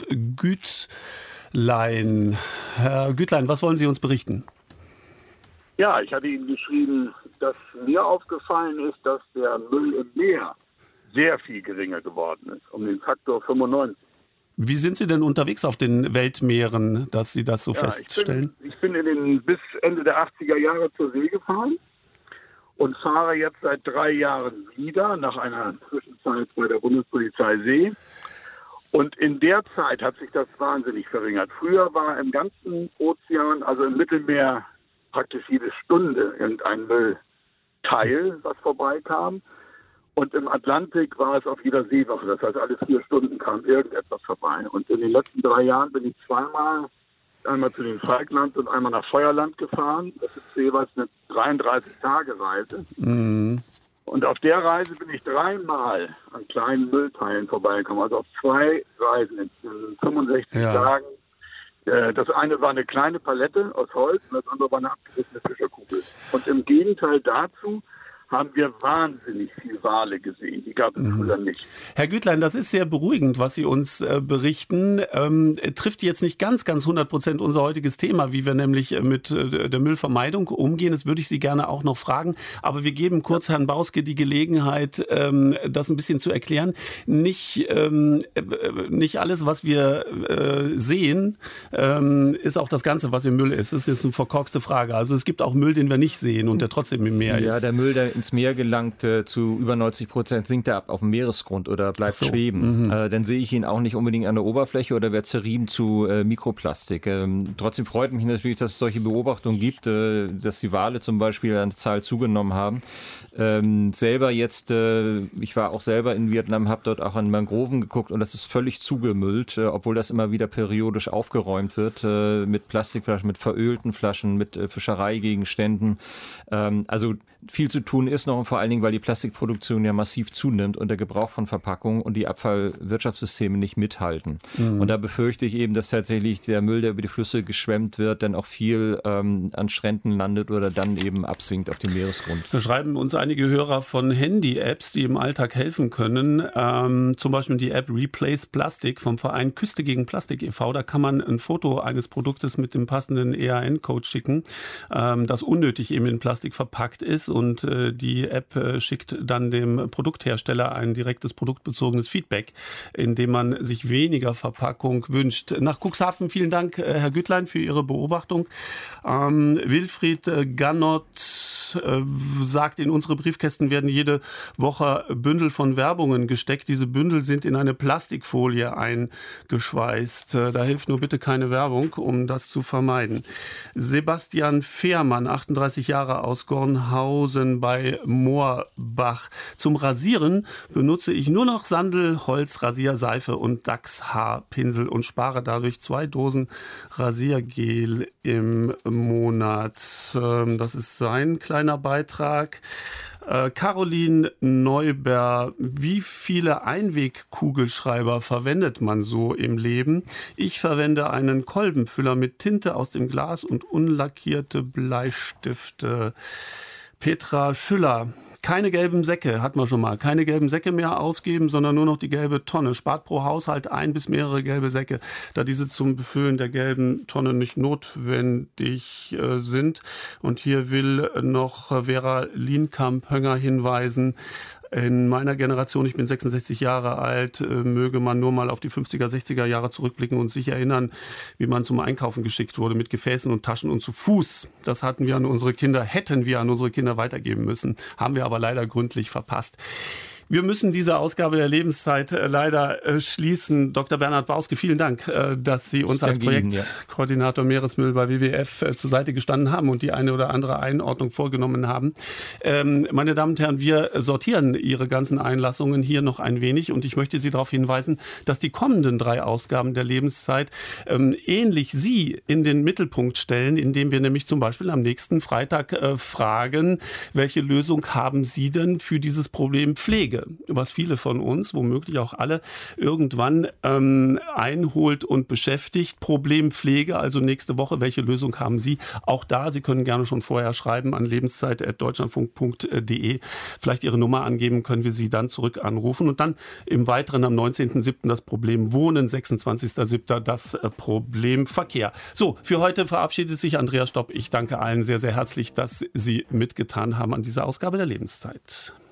Gütlein. Herr Gütlein, was wollen Sie uns berichten? Ja, ich hatte Ihnen geschrieben, dass mir aufgefallen ist, dass der Müll im Meer sehr viel geringer geworden ist, um den Faktor fünfundneunzig. Wie sind Sie denn unterwegs auf den Weltmeeren, dass Sie das so ja, feststellen? Ich bin, ich bin in den, bis Ende der achtziger Jahre zur See gefahren und fahre jetzt seit drei Jahren wieder nach einer Zwischenzeit bei der Bundespolizei See. Und in der Zeit hat sich das wahnsinnig verringert. Früher war im ganzen Ozean, also im Mittelmeer, praktisch jede Stunde irgendein Müllteil, was vorbeikam. Und im Atlantik war es auf jeder Seewache. Das heißt, alle vier Stunden kam irgendetwas vorbei. Und in den letzten drei Jahren bin ich zweimal, einmal zu den Falklands und einmal nach Feuerland gefahren. Das ist jeweils eine dreiunddreißig-Tage-Reise. Mhm. Und auf der Reise bin ich dreimal an kleinen Müllteilen vorbeigekommen. Also auf zwei Reisen in fünfundsechzig ja. Tagen. Das eine war eine kleine Palette aus Holz und das andere war eine abgerissene Fischerkugel. Und im Gegenteil dazu haben wir wahnsinnig viel Wale gesehen. Die gab es mhm. früher nicht. Herr Gütlein, das ist sehr beruhigend, was Sie uns äh, berichten. Ähm, trifft jetzt nicht ganz, ganz hundert Prozent unser heutiges Thema, wie wir nämlich äh, mit äh, der Müllvermeidung umgehen. Das würde ich Sie gerne auch noch fragen. Aber wir geben kurz Herrn Bauske die Gelegenheit, ähm, das ein bisschen zu erklären. Nicht, ähm, äh, nicht alles, was wir äh, sehen, ähm, ist auch das Ganze, was im Müll ist. Das ist jetzt eine verkorkste Frage. Also es gibt auch Müll, den wir nicht sehen und der trotzdem im Meer ja, ist. Der Müll, der ins Meer gelangt, äh, zu über neunzig Prozent sinkt er ab auf dem Meeresgrund oder bleibt so. schweben. Mhm. Äh, dann sehe ich ihn auch nicht unbedingt an der Oberfläche oder wird zerrieben zu äh, Mikroplastik. Ähm, trotzdem freut mich natürlich, dass es solche Beobachtungen gibt, äh, dass die Wale zum Beispiel an der Zahl zugenommen haben. Ähm, selber jetzt, äh, ich war auch selber in Vietnam, habe dort auch an Mangroven geguckt und das ist völlig zugemüllt, äh, obwohl das immer wieder periodisch aufgeräumt wird, äh, mit Plastikflaschen, mit verölten Flaschen, mit äh, Fischereigegenständen. Ähm, also viel zu tun ist noch und vor allen Dingen, weil die Plastikproduktion ja massiv zunimmt und der Gebrauch von Verpackungen und die Abfallwirtschaftssysteme nicht mithalten. Mhm. Und da befürchte ich eben, dass tatsächlich der Müll, der über die Flüsse geschwemmt wird, dann auch viel ähm, an Stränden landet oder dann eben absinkt auf dem Meeresgrund. Da schreiben uns einige Hörer von Handy-Apps, die im Alltag helfen können. Ähm, zum Beispiel die App Replace Plastic vom Verein Küste gegen Plastik e V Da kann man ein Foto eines Produktes mit dem passenden E A N-Code schicken, ähm, das unnötig eben in Plastik verpackt ist. Und äh, die App äh, schickt dann dem Produkthersteller ein direktes produktbezogenes Feedback, indem man sich weniger Verpackung wünscht. Nach Cuxhaven vielen Dank, äh, Herr Gütlein, für Ihre Beobachtung. Ähm, Wilfried äh, Gannott und äh, sagt, in unsere Briefkästen werden jede Woche Bündel von Werbungen gesteckt. Diese Bündel sind in eine Plastikfolie eingeschweißt. Äh, da hilft nur bitte keine Werbung, um das zu vermeiden. Sebastian Fehrmann, achtunddreißig Jahre, aus Gornhausen bei Moorbach. Zum Rasieren benutze ich nur noch Sandel, Holz, Rasierseife und Dachshaarpinsel und spare dadurch zwei Dosen Rasiergel im Monat. Das ist sein kleiner Beitrag. Äh, Caroline Neuber, wie viele Einwegkugelschreiber verwendet man so im Leben? Ich verwende einen Kolbenfüller mit Tinte aus dem Glas und unlackierte Bleistifte. Petra Schüller. Keine gelben Säcke, hat man schon mal. Keine gelben Säcke mehr ausgeben, sondern nur noch die gelbe Tonne. Spart pro Haushalt ein bis mehrere gelbe Säcke, da diese zum Befüllen der gelben Tonne nicht notwendig äh, sind. Und hier will noch Vera Lienkamp-Hönger hinweisen, in meiner Generation, ich bin sechsundsechzig Jahre alt, möge man nur mal auf die fünfziger, sechziger Jahre zurückblicken und sich erinnern, wie man zum Einkaufen geschickt wurde mit Gefäßen und Taschen und zu Fuß. Das hatten wir an unsere Kinder, hätten wir an unsere Kinder weitergeben müssen, haben wir aber leider gründlich verpasst. Wir müssen diese Ausgabe der Lebenszeit leider schließen. Doktor Bernhard Bauske, vielen Dank, dass Sie uns als Projektkoordinator Meeresmüll bei W W F zur Seite gestanden haben und die eine oder andere Einordnung vorgenommen haben. Meine Damen und Herren, wir sortieren Ihre ganzen Einlassungen hier noch ein wenig und ich möchte Sie darauf hinweisen, dass die kommenden drei Ausgaben der Lebenszeit ähnlich Sie in den Mittelpunkt stellen, indem wir nämlich zum Beispiel am nächsten Freitag fragen, welche Lösung haben Sie denn für dieses Problem Pflege? Was viele von uns, womöglich auch alle, irgendwann ähm, einholt und beschäftigt. Problem Pflege, also nächste Woche. Welche Lösung haben Sie? Auch da, Sie können gerne schon vorher schreiben an lebenszeit at deutschlandfunk punkt de. Vielleicht Ihre Nummer angeben, können wir Sie dann zurück anrufen. Und dann im Weiteren am neunzehnten siebten das Problem Wohnen, sechsundzwanzigsten siebten das äh, Problem Verkehr. So, für heute verabschiedet sich Andreas Stopp. Ich danke allen sehr, sehr herzlich, dass Sie mitgetan haben an dieser Ausgabe der Lebenszeit.